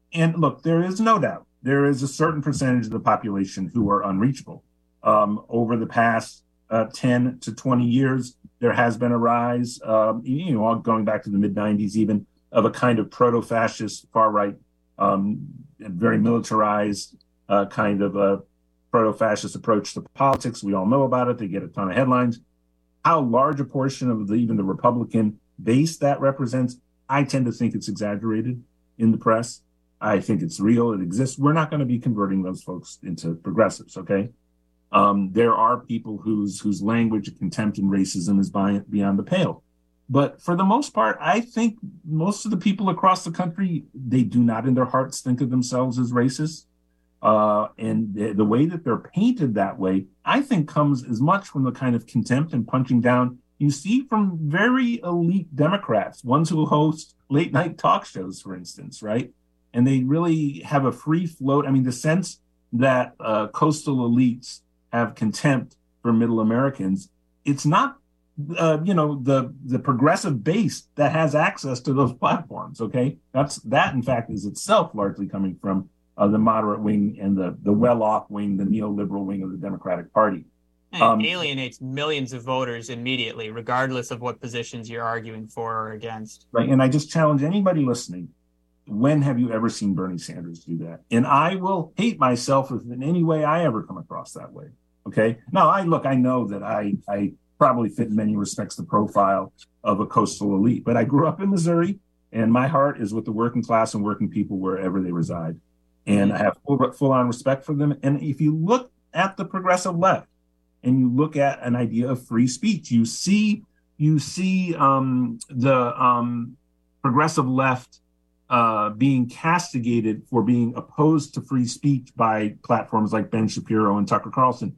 and look, there is no doubt there is a certain percentage of the population who are unreachable. Um, over the past uh, ten to twenty years, there has been a rise, um, you know, going back to the mid nineties even, of a kind of proto-fascist, far-right, um, very militarized uh, kind of a proto-fascist approach to politics. We all know about it. They get a ton of headlines. How large a portion of the, even the Republican base that represents, I tend to think it's exaggerated in the press. I think it's real. It exists. We're not going to be converting those folks into progressives, okay? Um, there are people whose whose language of contempt and racism is by, beyond the pale. But for the most part, I think most of the people across the country, they do not in their hearts think of themselves as racist. Uh, and the, the way that they're painted that way, I think comes as much from the kind of contempt and punching down you see from very elite Democrats, ones who host late night talk shows, for instance, right? And they really have a free float. I mean, the sense that uh, coastal elites have contempt for middle Americans, it's not, uh, you know, the the progressive base that has access to those platforms, okay? That's that, in fact, is itself largely coming from uh, the moderate wing and the, the well-off wing, the neoliberal wing of the Democratic Party. And Um, it alienates millions of voters immediately, regardless of what positions you're arguing for or against. Right, and I just challenge anybody listening, when have you ever seen Bernie Sanders do that? And I will hate myself if in any way I ever come across that way, okay? Now, I look, I know that I, I probably fit in many respects the profile of a coastal elite, but I grew up in Missouri, and my heart is with the working class and working people wherever they reside. And I have full, full-on respect for them. And if you look at the progressive left, and you look at an idea of free speech, you see you see um, the um, progressive left uh, being castigated for being opposed to free speech by platforms like Ben Shapiro and Tucker Carlson.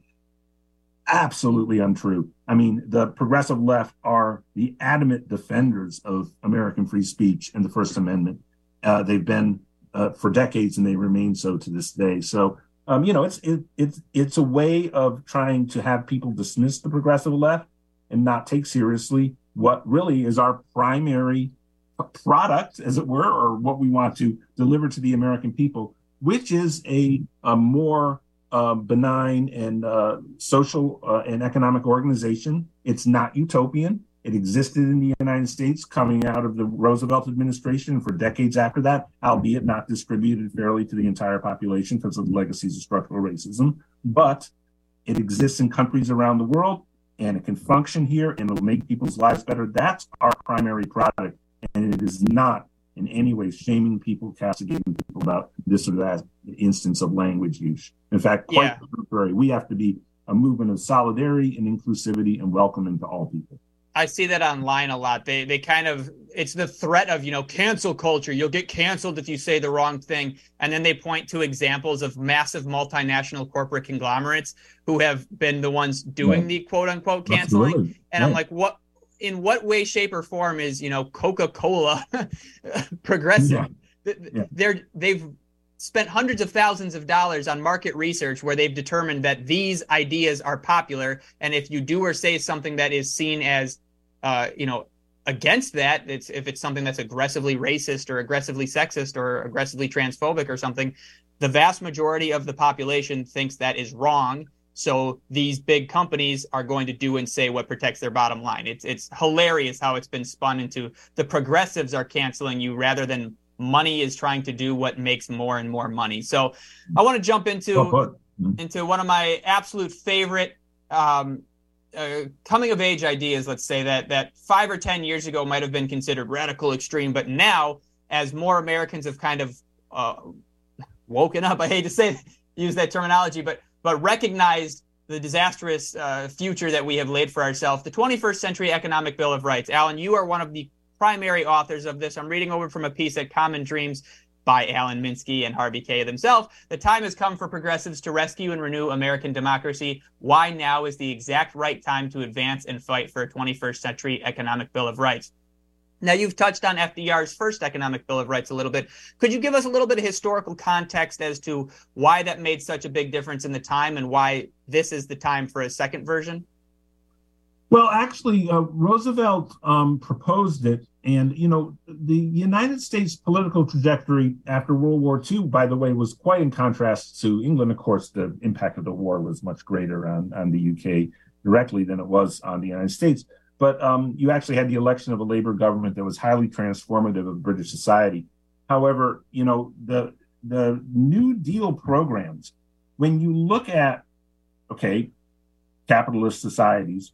Absolutely untrue. I mean, the progressive left are the adamant defenders of American free speech and the First Amendment. Uh, they've been uh, for decades, and they remain so to this day. So. Um, you know, it's it, it's it's a way of trying to have people dismiss the progressive left and not take seriously what really is our primary product, as it were, or what we want to deliver to the American people, which is a, a more uh, benign and uh, social uh, and economic organization. It's not utopian. It existed in the United States coming out of the Roosevelt administration for decades after that, albeit not distributed fairly to the entire population because of the legacies of structural racism. But it exists in countries around the world, and it can function here, and it'll make people's lives better. That's our primary product, and it is not in any way shaming people, castigating people about this or that instance of language use. In fact, quite Yeah. the contrary, we have to be a movement of solidarity and inclusivity and welcoming to all people. I see that online a lot. They they kind of, it's the threat of, you know, cancel culture. You'll get canceled if you say the wrong thing. And then they point to examples of massive multinational corporate conglomerates who have been the ones doing Right. the quote unquote canceling. Absolutely. And I'm Right. like, what, in what way, shape, or form is, you know, Coca-Cola progressive? Yeah. Th- Yeah. They're, they've spent hundreds of thousands of dollars on market research where they've determined that these ideas are popular. And if you do or say something that is seen as, uh, you know, against that, it's if it's something that's aggressively racist or aggressively sexist or aggressively transphobic or something, the vast majority of the population thinks that is wrong. So these big companies are going to do and say what protects their bottom line. It's it's hilarious how it's been spun into the progressives are canceling you rather than money is trying to do what makes more and more money. So I want to jump into Oh, into one of my absolute favorite um, uh, coming of age ideas. Let's say that that five or ten years ago might have been considered radical extreme, but now as more Americans have kind of uh, woken up, I hate to say use that terminology, but but recognized the disastrous uh, future that we have laid for ourselves, the twenty-first Century Economic Bill of Rights. Alan, you are one of the primary authors of this. I'm reading over from a piece at Common Dreams by Alan Minsky and Harvey Kaye themselves. The time has come for progressives to rescue and renew American democracy. Why now is the exact right time to advance and fight for a twenty-first Century Economic Bill of Rights? Now, you've touched on F D R's first Economic Bill of Rights a little bit. Could you give us a little bit of historical context as to why that made such a big difference in the time and why this is the time for a second version? Well, actually, uh, Roosevelt um, proposed it And, you know, the United States political trajectory after World War Two, by the way, was quite in contrast to England. Of course, the impact of the war was much greater on, on the U K directly than it was on the United States. But um, you actually had the election of a Labour government that was highly transformative of British society. However, you know, the the New Deal programs, when you look at, okay, capitalist societies,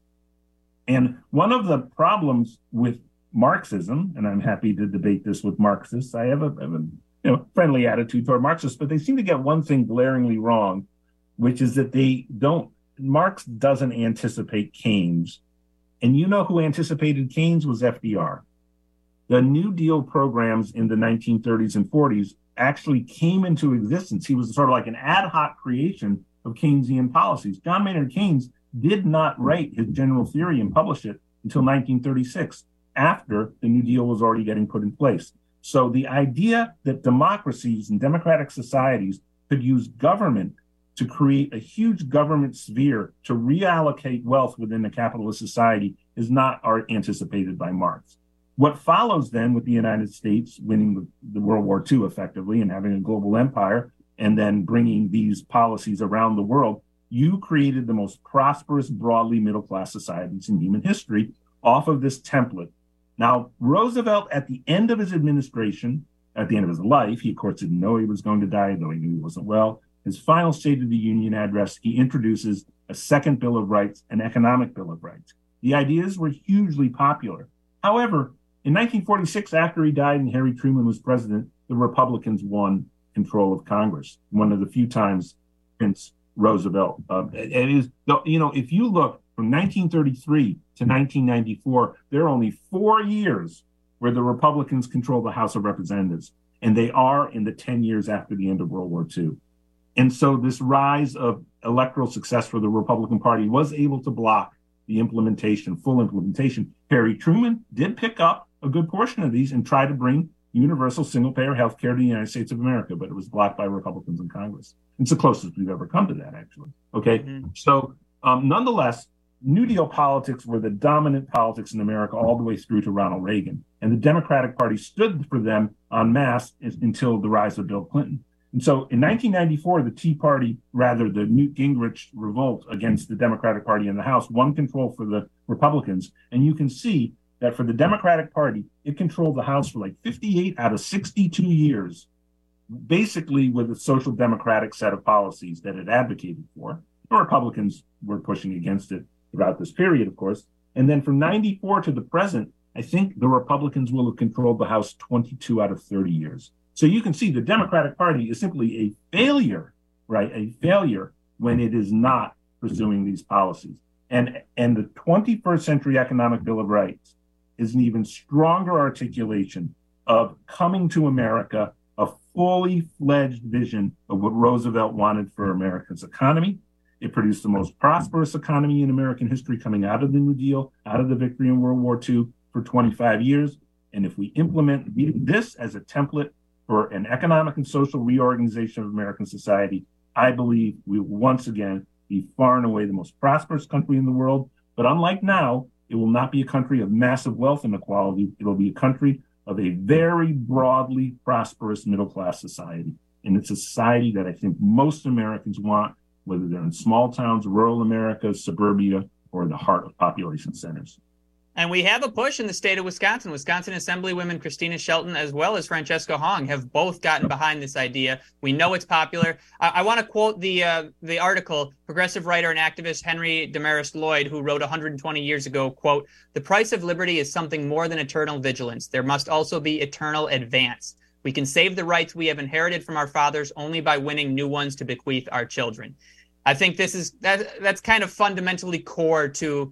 and one of the problems with Marxism, and I'm happy to debate this with Marxists. I have a, I have a you know, friendly attitude toward Marxists, but they seem to get one thing glaringly wrong, which is that they don't, Marx doesn't anticipate Keynes. And you know who anticipated Keynes was F D R. The New Deal programs in the nineteen thirties and forties actually came into existence. He was sort of like an ad hoc creation of Keynesian policies. John Maynard Keynes did not write his general theory and publish it until nineteen thirty-six. After the New Deal was already getting put in place. So the idea that democracies and democratic societies could use government to create a huge government sphere to reallocate wealth within a capitalist society is not anticipated by Marx. What follows then with the United States winning the, the World War Two effectively and having a global empire and then bringing these policies around the world, you created the most prosperous, broadly middle-class societies in human history off of this template. Now, Roosevelt, at the end of his administration, at the end of his life, he, of course, didn't know he was going to die, though he knew he wasn't well. His final State of the Union address, he introduces a second Bill of Rights, an economic Bill of Rights. The ideas were hugely popular. However, in nineteen forty-six, after he died and Harry Truman was president, the Republicans won control of Congress, one of the few times since Roosevelt. Uh, it is, you know, if you look from nineteen thirty-three to nineteen ninety-four, there are only four years where the Republicans control the House of Representatives, and they are in the ten years after the end of World War Two. And so this rise of electoral success for the Republican Party was able to block the implementation, full implementation. Harry Truman did pick up a good portion of these and try to bring universal single-payer health care to the United States of America, but it was blocked by Republicans in Congress. It's the closest we've ever come to that, actually. Okay, mm-hmm. so um, nonetheless, New Deal politics were the dominant politics in America all the way through to Ronald Reagan. And the Democratic Party stood for them en masse until the rise of Bill Clinton. And so in nineteen ninety-four, the Tea Party, rather the Newt Gingrich revolt against the Democratic Party in the House, won control for the Republicans. And you can see that for the Democratic Party, it controlled the House for like fifty-eight out of sixty-two years, basically with a social democratic set of policies that it advocated for. The Republicans were pushing against it throughout this period, of course. And then from ninety-four to the present, I think the Republicans will have controlled the House twenty-two out of thirty years. So you can see the Democratic Party is simply a failure, right? A failure when it is not pursuing these policies. And, and the twenty-first century Economic Bill of Rights is an even stronger articulation of coming to America, a fully fledged vision of what Roosevelt wanted for America's economy. It produced the most prosperous economy in American history coming out of the New Deal, out of the victory in World War Two for twenty-five years. And if we implement this as a template for an economic and social reorganization of American society, I believe we will once again be far and away the most prosperous country in the world. But unlike now, it will not be a country of massive wealth inequality. It will be a country of a very broadly prosperous middle-class society. And it's a society that I think most Americans want, whether they're in small towns, rural America, suburbia, or the heart of population centers. And we have a push in the state of Wisconsin. Wisconsin Assemblywomen Christina Shelton as well as Francesca Hong have both gotten behind this idea. We know it's popular. I, I want to quote the uh, the article, progressive writer and activist Henry Damaris Lloyd, who wrote one hundred twenty years ago, quote, "The price of liberty is something more than eternal vigilance. There must also be eternal advance. We can save the rights we have inherited from our fathers only by winning new ones to bequeath our children." I think this is that that's kind of fundamentally core to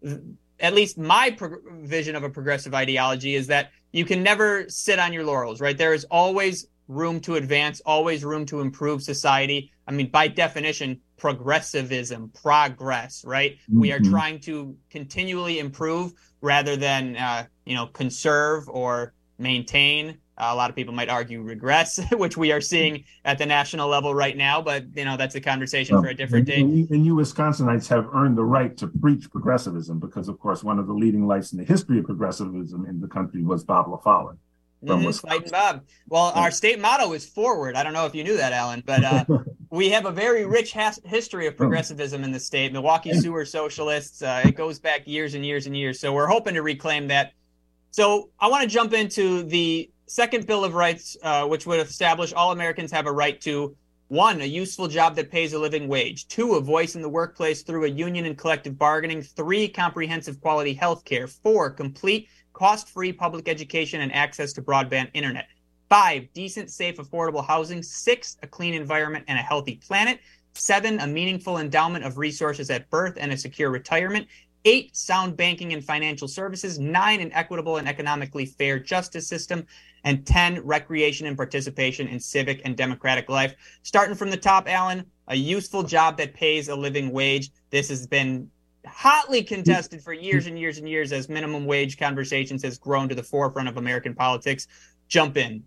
at least my pro- vision of a progressive ideology, is that you can never sit on your laurels, right? There is always room to advance, always room to improve society. I mean, by definition, progressivism, progress, right? Mm-hmm. We are trying to continually improve rather than, uh, you know, conserve or maintain Uh, a lot of people might argue regress, which we are seeing at the national level right now. But, you know, that's a conversation for a different day. And, and you Wisconsinites have earned the right to preach progressivism because, of course, one of the leading lights in the history of progressivism in the country was Bob LaFollette. Mm-hmm, Fighting Bob. Well, our state motto is forward. I don't know if you knew that, Alan, but uh, we have a very rich has- history of progressivism in the state. Milwaukee Sewer Socialists. Uh, it goes back years and years and years. So we're hoping to reclaim that. So I want to jump into the second Bill of Rights, uh, which would establish all Americans have a right to, one, a useful job that pays a living wage, two, a voice in the workplace through a union and collective bargaining, three, comprehensive quality health care, four, complete cost-free public education and access to broadband internet, five, decent, safe, affordable housing, six, a clean environment and a healthy planet, seven, a meaningful endowment of resources at birth and a secure retirement, eight, sound banking and financial services, nine, an equitable and economically fair justice system, and ten, recreation and participation in civic and democratic life. Starting from the top, Alan, a useful job that pays a living wage. This has been hotly contested for years and years and years as minimum wage conversations has grown to the forefront of American politics. Jump in.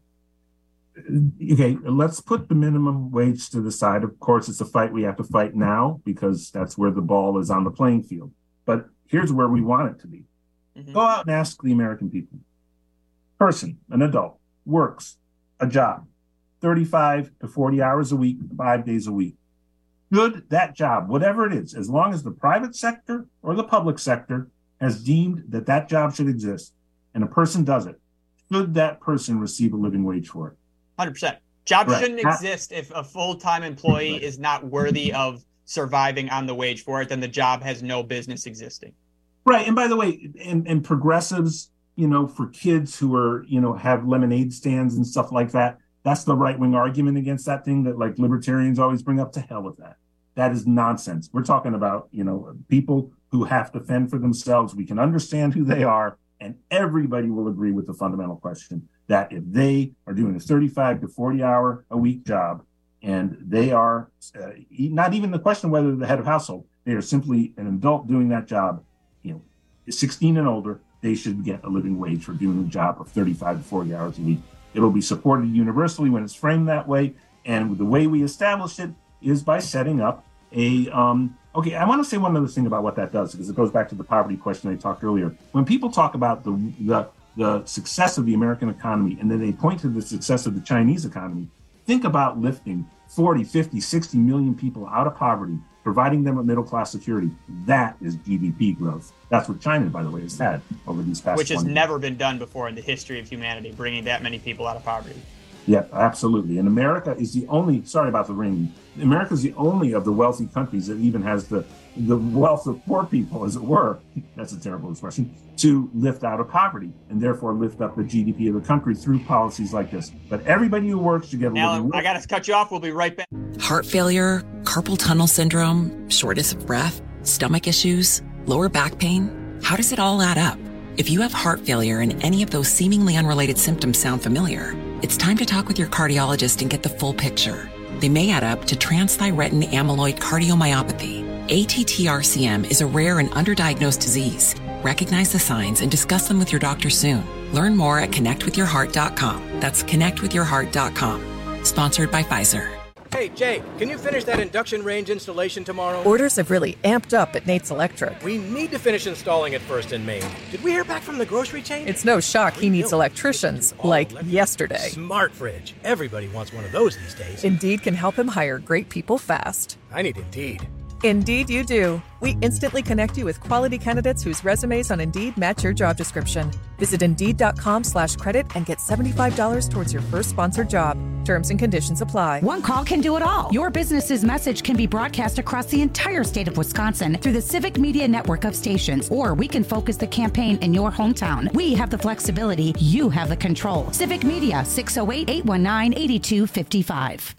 Okay, let's put the minimum wage to the side. Of course, it's a fight we have to fight now because that's where the ball is on the playing field. But here's where we want it to be. Mm-hmm. Go out and ask the American people. Person, an adult, works a job, thirty-five to forty hours a week, five days a week. Should that job, whatever it is, as long as the private sector or the public sector has deemed that that job should exist and a person does it, should that person receive a living wage for it? one hundred percent. Job right. shouldn't exist if a full-time employee right. is not worthy of surviving on the wage for it, then the job has no business existing. Right. And by the way, and, and progressives, you know, for kids who are, you know, have lemonade stands and stuff like that, that's the right-wing argument against that thing that like libertarians always bring up. To hell with that. That is nonsense. We're talking about, you know, people who have to fend for themselves. We can understand who they are, and everybody will agree with the fundamental question that if they are doing a thirty-five to forty hour a week job, and they are uh, not even the question whether they're the head of household, they are simply an adult doing that job, you know, sixteen and older, they should get a living wage for doing a job of thirty-five to forty hours a week. It'll be supported universally when it's framed that way. And the way we established it is by setting up a, um, okay, I want to say one other thing about what that does, because it goes back to the poverty question I talked earlier. When people talk about the, the, the success of the American economy, and then they point to the success of the Chinese economy, think about lifting forty, fifty, sixty million people out of poverty, providing them with middle-class security. That is G D P growth. That's what China, by the way, has had over these past Which has twenty never years. been done before in the history of humanity, bringing that many people out of poverty. Yeah, absolutely. And America is the only, sorry about the ring, America is the only of the wealthy countries that even has the, the wealth of poor people, as it were, that's a terrible expression, to lift out of poverty and therefore lift up the G D P of the country through policies like this. But everybody who works should get a Now, living wage. I got to cut you off. We'll be right back. Heart failure, carpal tunnel syndrome, shortness of breath, stomach issues, lower back pain. How does it all add up? If you have heart failure and any of those seemingly unrelated symptoms sound familiar, it's time to talk with your cardiologist and get the full picture. They may add up to transthyretin amyloid cardiomyopathy. A T T R C M is a rare and underdiagnosed disease. Recognize the signs and discuss them with your doctor soon. Learn more at connect with your heart dot com. That's connect with your heart dot com. Sponsored by Pfizer. Hey, Jay, can you finish that induction range installation tomorrow? Orders have really amped up at Nate's Electric. We need to finish installing it first in Maine. Did we hear back from the grocery chain? It's no shock he needs electricians, like yesterday. Smart fridge. Everybody wants one of those these days. Indeed can help him hire great people fast. I need Indeed. Indeed you do. We instantly connect you with quality candidates whose resumes on Indeed match your job description. Visit Indeed.com slash credit and get seventy-five dollars towards your first sponsored job. Terms and conditions apply. One call can do it all. Your business's message can be broadcast across the entire state of Wisconsin through the Civic Media network of stations, or we can focus the campaign in your hometown. We have the flexibility. You have the control. Civic Media, six oh eight, eight one nine, eight two five five.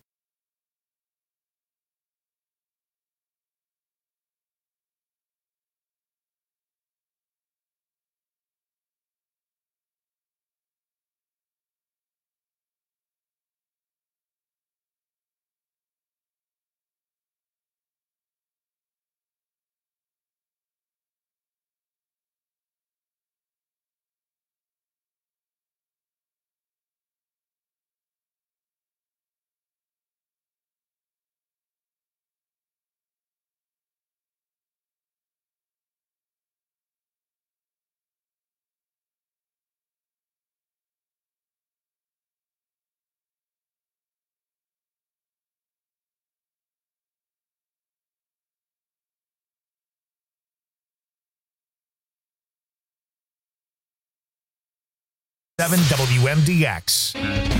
seven W M D X.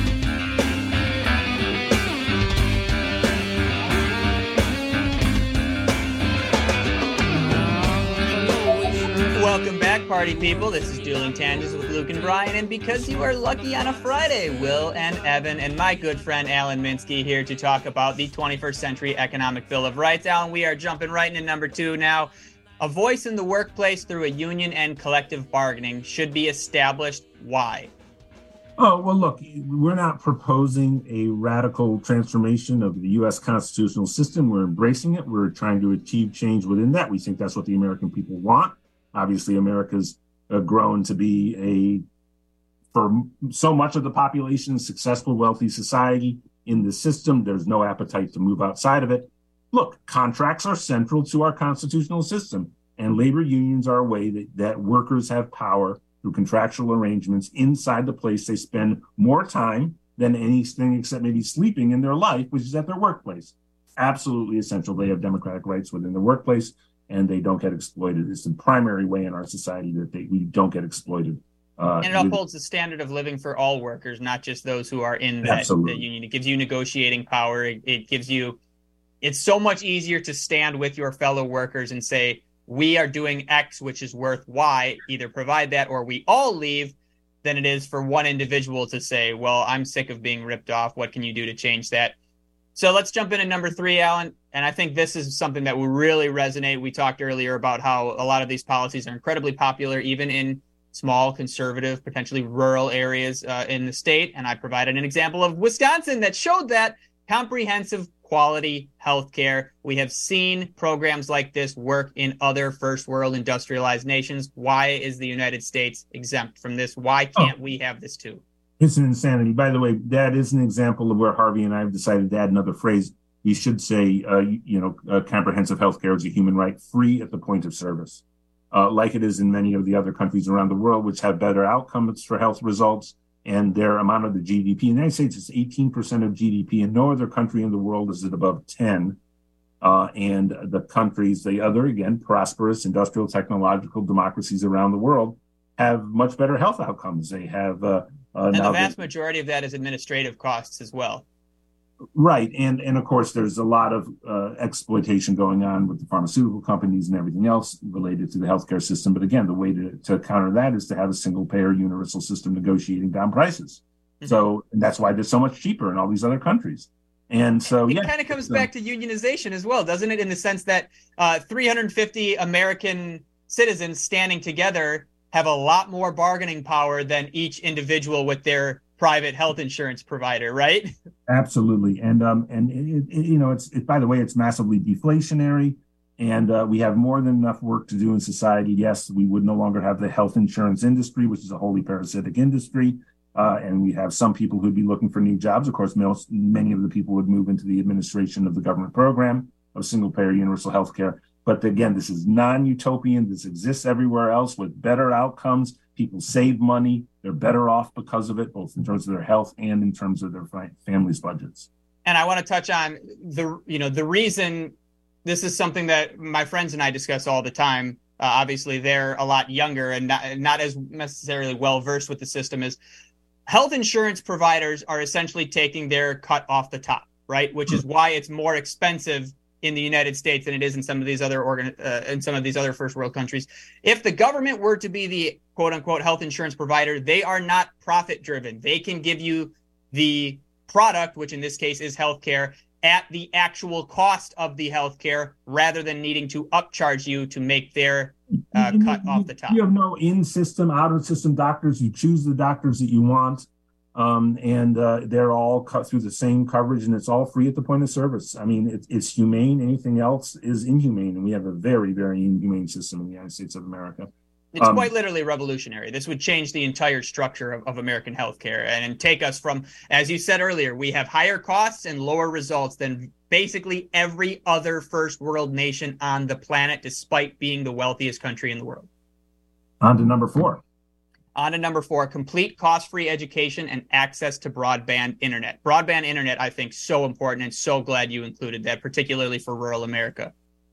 Welcome back, party people. This is Dueling Tangents with Luke and Brian, and because you are lucky on a Friday, Will and Evan and my good friend Alan Minsky here to talk about the twenty-first Century Economic Bill of Rights. Alan, we are jumping right into number two now. A voice in the workplace through a union and collective bargaining should be established. Why? Oh, well, look, we're not proposing a radical transformation of the U S constitutional system. We're embracing it. We're trying to achieve change within that. We think that's what the American people want. Obviously, America's uh, grown to be a, for so much of the population, successful, wealthy society in the system. There's no appetite to move outside of it. Look, contracts are central to our constitutional system, and labor unions are a way that, that workers have power through contractual arrangements inside the place they spend more time than anything except maybe sleeping in their life, which is at their workplace. Absolutely essential. They have democratic rights within the workplace, and they don't get exploited. It's the primary way in our society that they, we don't get exploited. Uh, and it upholds the standard of living for all workers, not just those who are in that, that union. It gives you negotiating power. It, it gives you, it's so much easier to stand with your fellow workers and say, we are doing X, which is worth Y, either provide that or we all leave, than it is for one individual to say, well, I'm sick of being ripped off. What can you do to change that? So let's jump into number three, Alan. And I think this is something that will really resonate. We talked earlier about how a lot of these policies are incredibly popular, even in small, conservative, potentially rural areas uh, in the state. And I provided an example of Wisconsin that showed that comprehensive quality health care. We have seen programs like this work in other first world industrialized nations. Why is the United States exempt from this? Why can't oh. we have this too? It's an insanity. By the way, that is an example of where Harvey and I have decided to add another phrase. We should say, uh, you know, uh, comprehensive health care is a human right, free at the point of service, uh, like it is in many of the other countries around the world, which have better outcomes for health results. And their amount of the G D P. In the United States, it's eighteen percent of G D P. In no other country in the world is it above ten. Uh, and the countries, the other, again, prosperous industrial technological democracies around the world have much better health outcomes. They have... Uh, uh, and the vast majority of that is administrative costs as well. Right. And, and of course, there's a lot of uh, exploitation going on with the pharmaceutical companies and everything else related to the healthcare system. But again, the way to, to counter that is to have a single payer universal system negotiating down prices. Mm-hmm. So and that's why they're so much cheaper in all these other countries. And so it yeah, kind of comes so, back to unionization as well, doesn't it? In the sense that uh, three hundred fifty American citizens standing together have a lot more bargaining power than each individual with their private health insurance provider, right? Absolutely. And, um, and it, it, you know, it's, it, by the way, it's massively deflationary, and uh, we have more than enough work to do in society. Yes, we would no longer have the health insurance industry, which is a wholly parasitic industry. Uh, and we have some people who'd be looking for new jobs. Of course, most, many of the people would move into the administration of the government program of single payer universal health care. But again, this is non-utopian. This exists everywhere else with better outcomes. People save money. They're better off because of it, both in terms of their health and in terms of their families' budgets. And I want to touch on the, you know, the reason this is something that my friends and I discuss all the time. Uh, obviously, they're a lot younger and not, not as necessarily well-versed with the system as health insurance providers are essentially taking their cut off the top, right? Which is why it's more expensive in the United States than it is in some of these other organ uh, in some of these other first world countries. If the government were to be the quote unquote health insurance provider, they are not profit driven. They can give you the product, which in this case is healthcare, at the actual cost of the healthcare rather than needing to upcharge you to make their uh, you, cut you, off the top. You have no in-system, out-of-system doctors. You choose the doctors that you want. Um, and uh, they're all cut through the same coverage, and it's all free at the point of service. I mean, it, it's humane. Anything else is inhumane, and we have a very, very inhumane system in the United States of America. It's um, quite literally revolutionary. This would change the entire structure of, of American healthcare and take us from, as you said earlier, we have higher costs and lower results than basically every other first world nation on the planet, despite being the wealthiest country in the world. On to number four. On to number four, complete cost-free education and access to broadband internet. Broadband internet, I think, so important, and so glad you included that, particularly for rural America.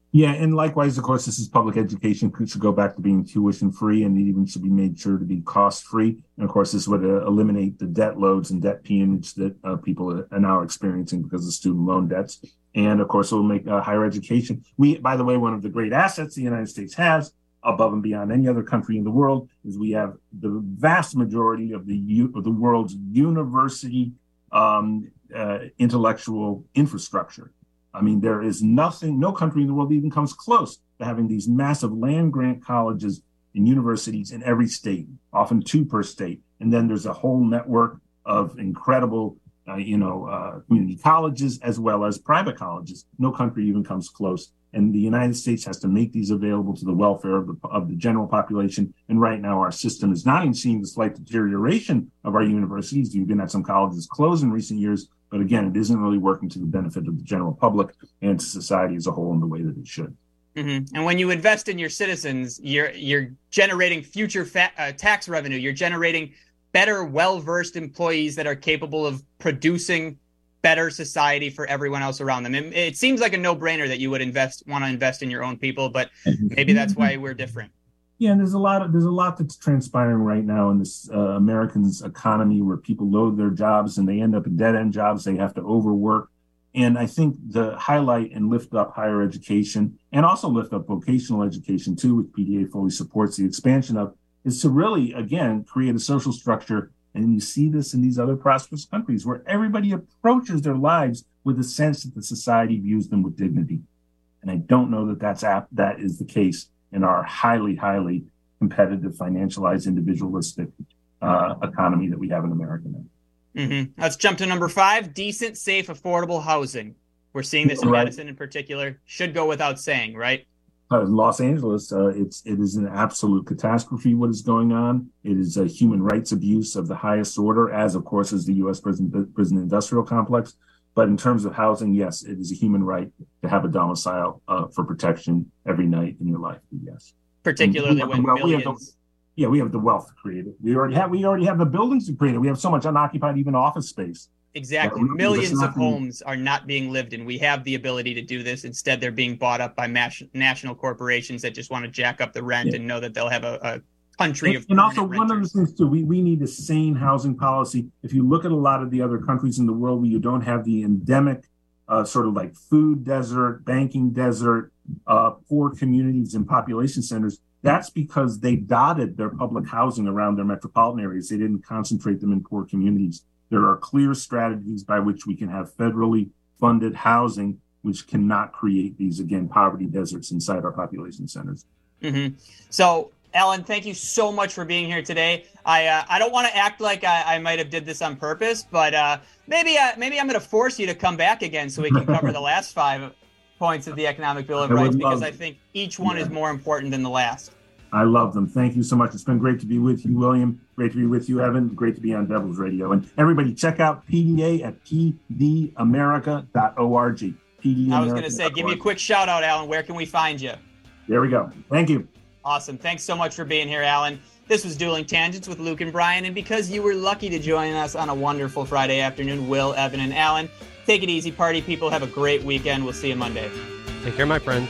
Yeah, and likewise, of course, this is public education. It should go back to being tuition free, and it even should be made sure to be cost free. And of course, this would uh, eliminate the debt loads and debt peonage that uh, people are now experiencing because of student loan debts. And of course, it will make uh, higher education. We, by the way, one of the great assets the United States has, above and beyond any other country in the world, is we have the vast majority of the U- of the world's university um, uh, intellectual infrastructure. I mean, there is nothing, no country in the world even comes close to having these massive land grant colleges and universities in every state, often two per state. And then there's a whole network of incredible, uh, you know, uh, community colleges as well as private colleges. No country even comes close. And the United States has to make these available to the welfare of the, of the general population. And right now, our system is not even seeing the slight deterioration of our universities. You've been at some colleges close in recent years. But again, it isn't really working to the benefit of the general public and to society as a whole in the way that it should. Mm-hmm. And when you invest in your citizens, you're you're generating future fa- uh, tax revenue. You're generating better, well-versed employees that are capable of producing better society for everyone else around them. It, it seems like a no-brainer that you would invest, want to invest in your own people, but maybe that's why we're different. Yeah, and there's a lot of there's a lot that's transpiring right now in this uh, American's economy where people load their jobs and they end up in dead-end jobs. They have to overwork. And I think the highlight and lift up higher education and also lift up vocational education too, which P D A fully supports the expansion of, is to really, again, create a social structure. And you see this in these other prosperous countries where everybody approaches their lives with a sense that the society views them with dignity. And I don't know that that's ap- that is the case in our highly, highly competitive, financialized, individualistic uh, economy that we have in America now. Mm-hmm. Let's jump to number five, decent, safe, affordable housing. We're seeing this in Right. Madison in particular. Should go without saying, right? Uh, in Los Angeles, uh, it's it is an absolute catastrophe what is going on. It is a human rights abuse of the highest order, as of course is the U S prison, prison industrial complex. But in terms of housing, yes, it is a human right to have a domicile uh, for protection every night in your life. Yes, Particularly when well, millions... we have the, yeah, we have the wealth to create it. We already have we already have the buildings to create it. We have so much unoccupied, even office space. Exactly. Yeah, Millions of being... homes are not being lived in. We have the ability to do this. Instead, they're being bought up by mas- national corporations that just want to jack up the rent yeah. and know that they'll have a, a country and, of and also renters. One of the things too, we, we need a sane housing policy. If you look at a lot of the other countries in the world where you don't have the endemic uh, sort of like food desert, banking desert, uh, poor communities and population centers, that's because they dotted their public housing around their metropolitan areas. They didn't concentrate them in poor communities. There are clear strategies by which we can have federally funded housing, which cannot create these, again, poverty deserts inside our population centers. Mm-hmm. So, Alan, thank you so much for being here today. I uh, I don't want to act like I, I might have did this on purpose, but uh, maybe uh, maybe I'm going to force you to come back again so we can cover the last five points of the Economic Bill of I Rights, because love, I think each one yeah. is more important than the last. I love them. Thank you so much. It's been great to be with you, William. Great to be with you, Evan. Great to be on Devils Radio. And everybody, check out P D A at p d america dot org. P D I was going to say, give me a quick shout out, Alan. Where can we find you? There we go. Thank you. Awesome. Thanks so much for being here, Alan. This was Dueling Tangents with Luke and Brian. And because you were lucky to join us on a wonderful Friday afternoon, Will, Evan, and Alan, take it easy, party people. Have a great weekend. We'll see you Monday. Take care, my friends.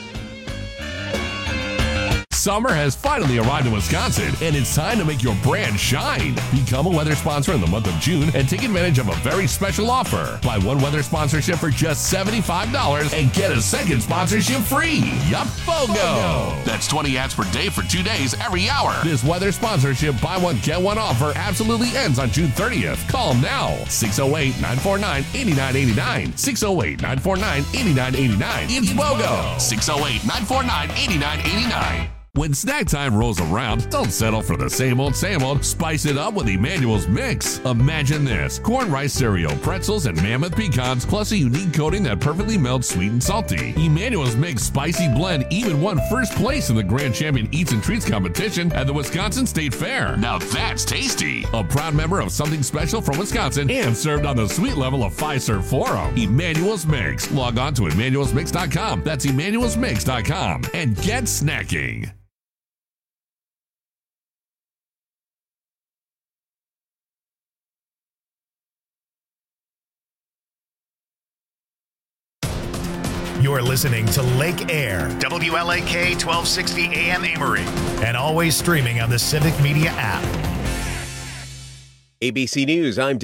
Summer has finally arrived in Wisconsin, and it's time to make your brand shine. Become a weather sponsor in the month of June and take advantage of a very special offer. Buy one weather sponsorship for just seventy-five dollars and get a second sponsorship free. Yup, BOGO! That's twenty ads per day for two days every hour. This weather sponsorship buy one, get one offer absolutely ends on June thirtieth. Call them now. six oh eight, nine four nine, eight nine eight nine. six oh eight, nine four nine, eight nine eight nine. It's BOGO! six oh eight, nine four nine, eight nine eight nine. When snack time rolls around, don't settle for the same old, same old. Spice it up with Emmanuel's Mix. Imagine this: corn rice cereal, pretzels, and mammoth pecans, plus a unique coating that perfectly melts sweet and salty. Emmanuel's Mix Spicy Blend even won first place in the Grand Champion Eats and Treats competition at the Wisconsin State Fair. Now that's tasty. A proud member of Something Special from Wisconsin and served on the sweet level of Fiserv Forum. Emmanuel's Mix. Log on to emmanuels mix dot com. That's emmanuels mix dot com and get snacking. You're listening to Lake Air, W L A K twelve sixty A M Amory, and always streaming on the Civic Media app. A B C News, I'm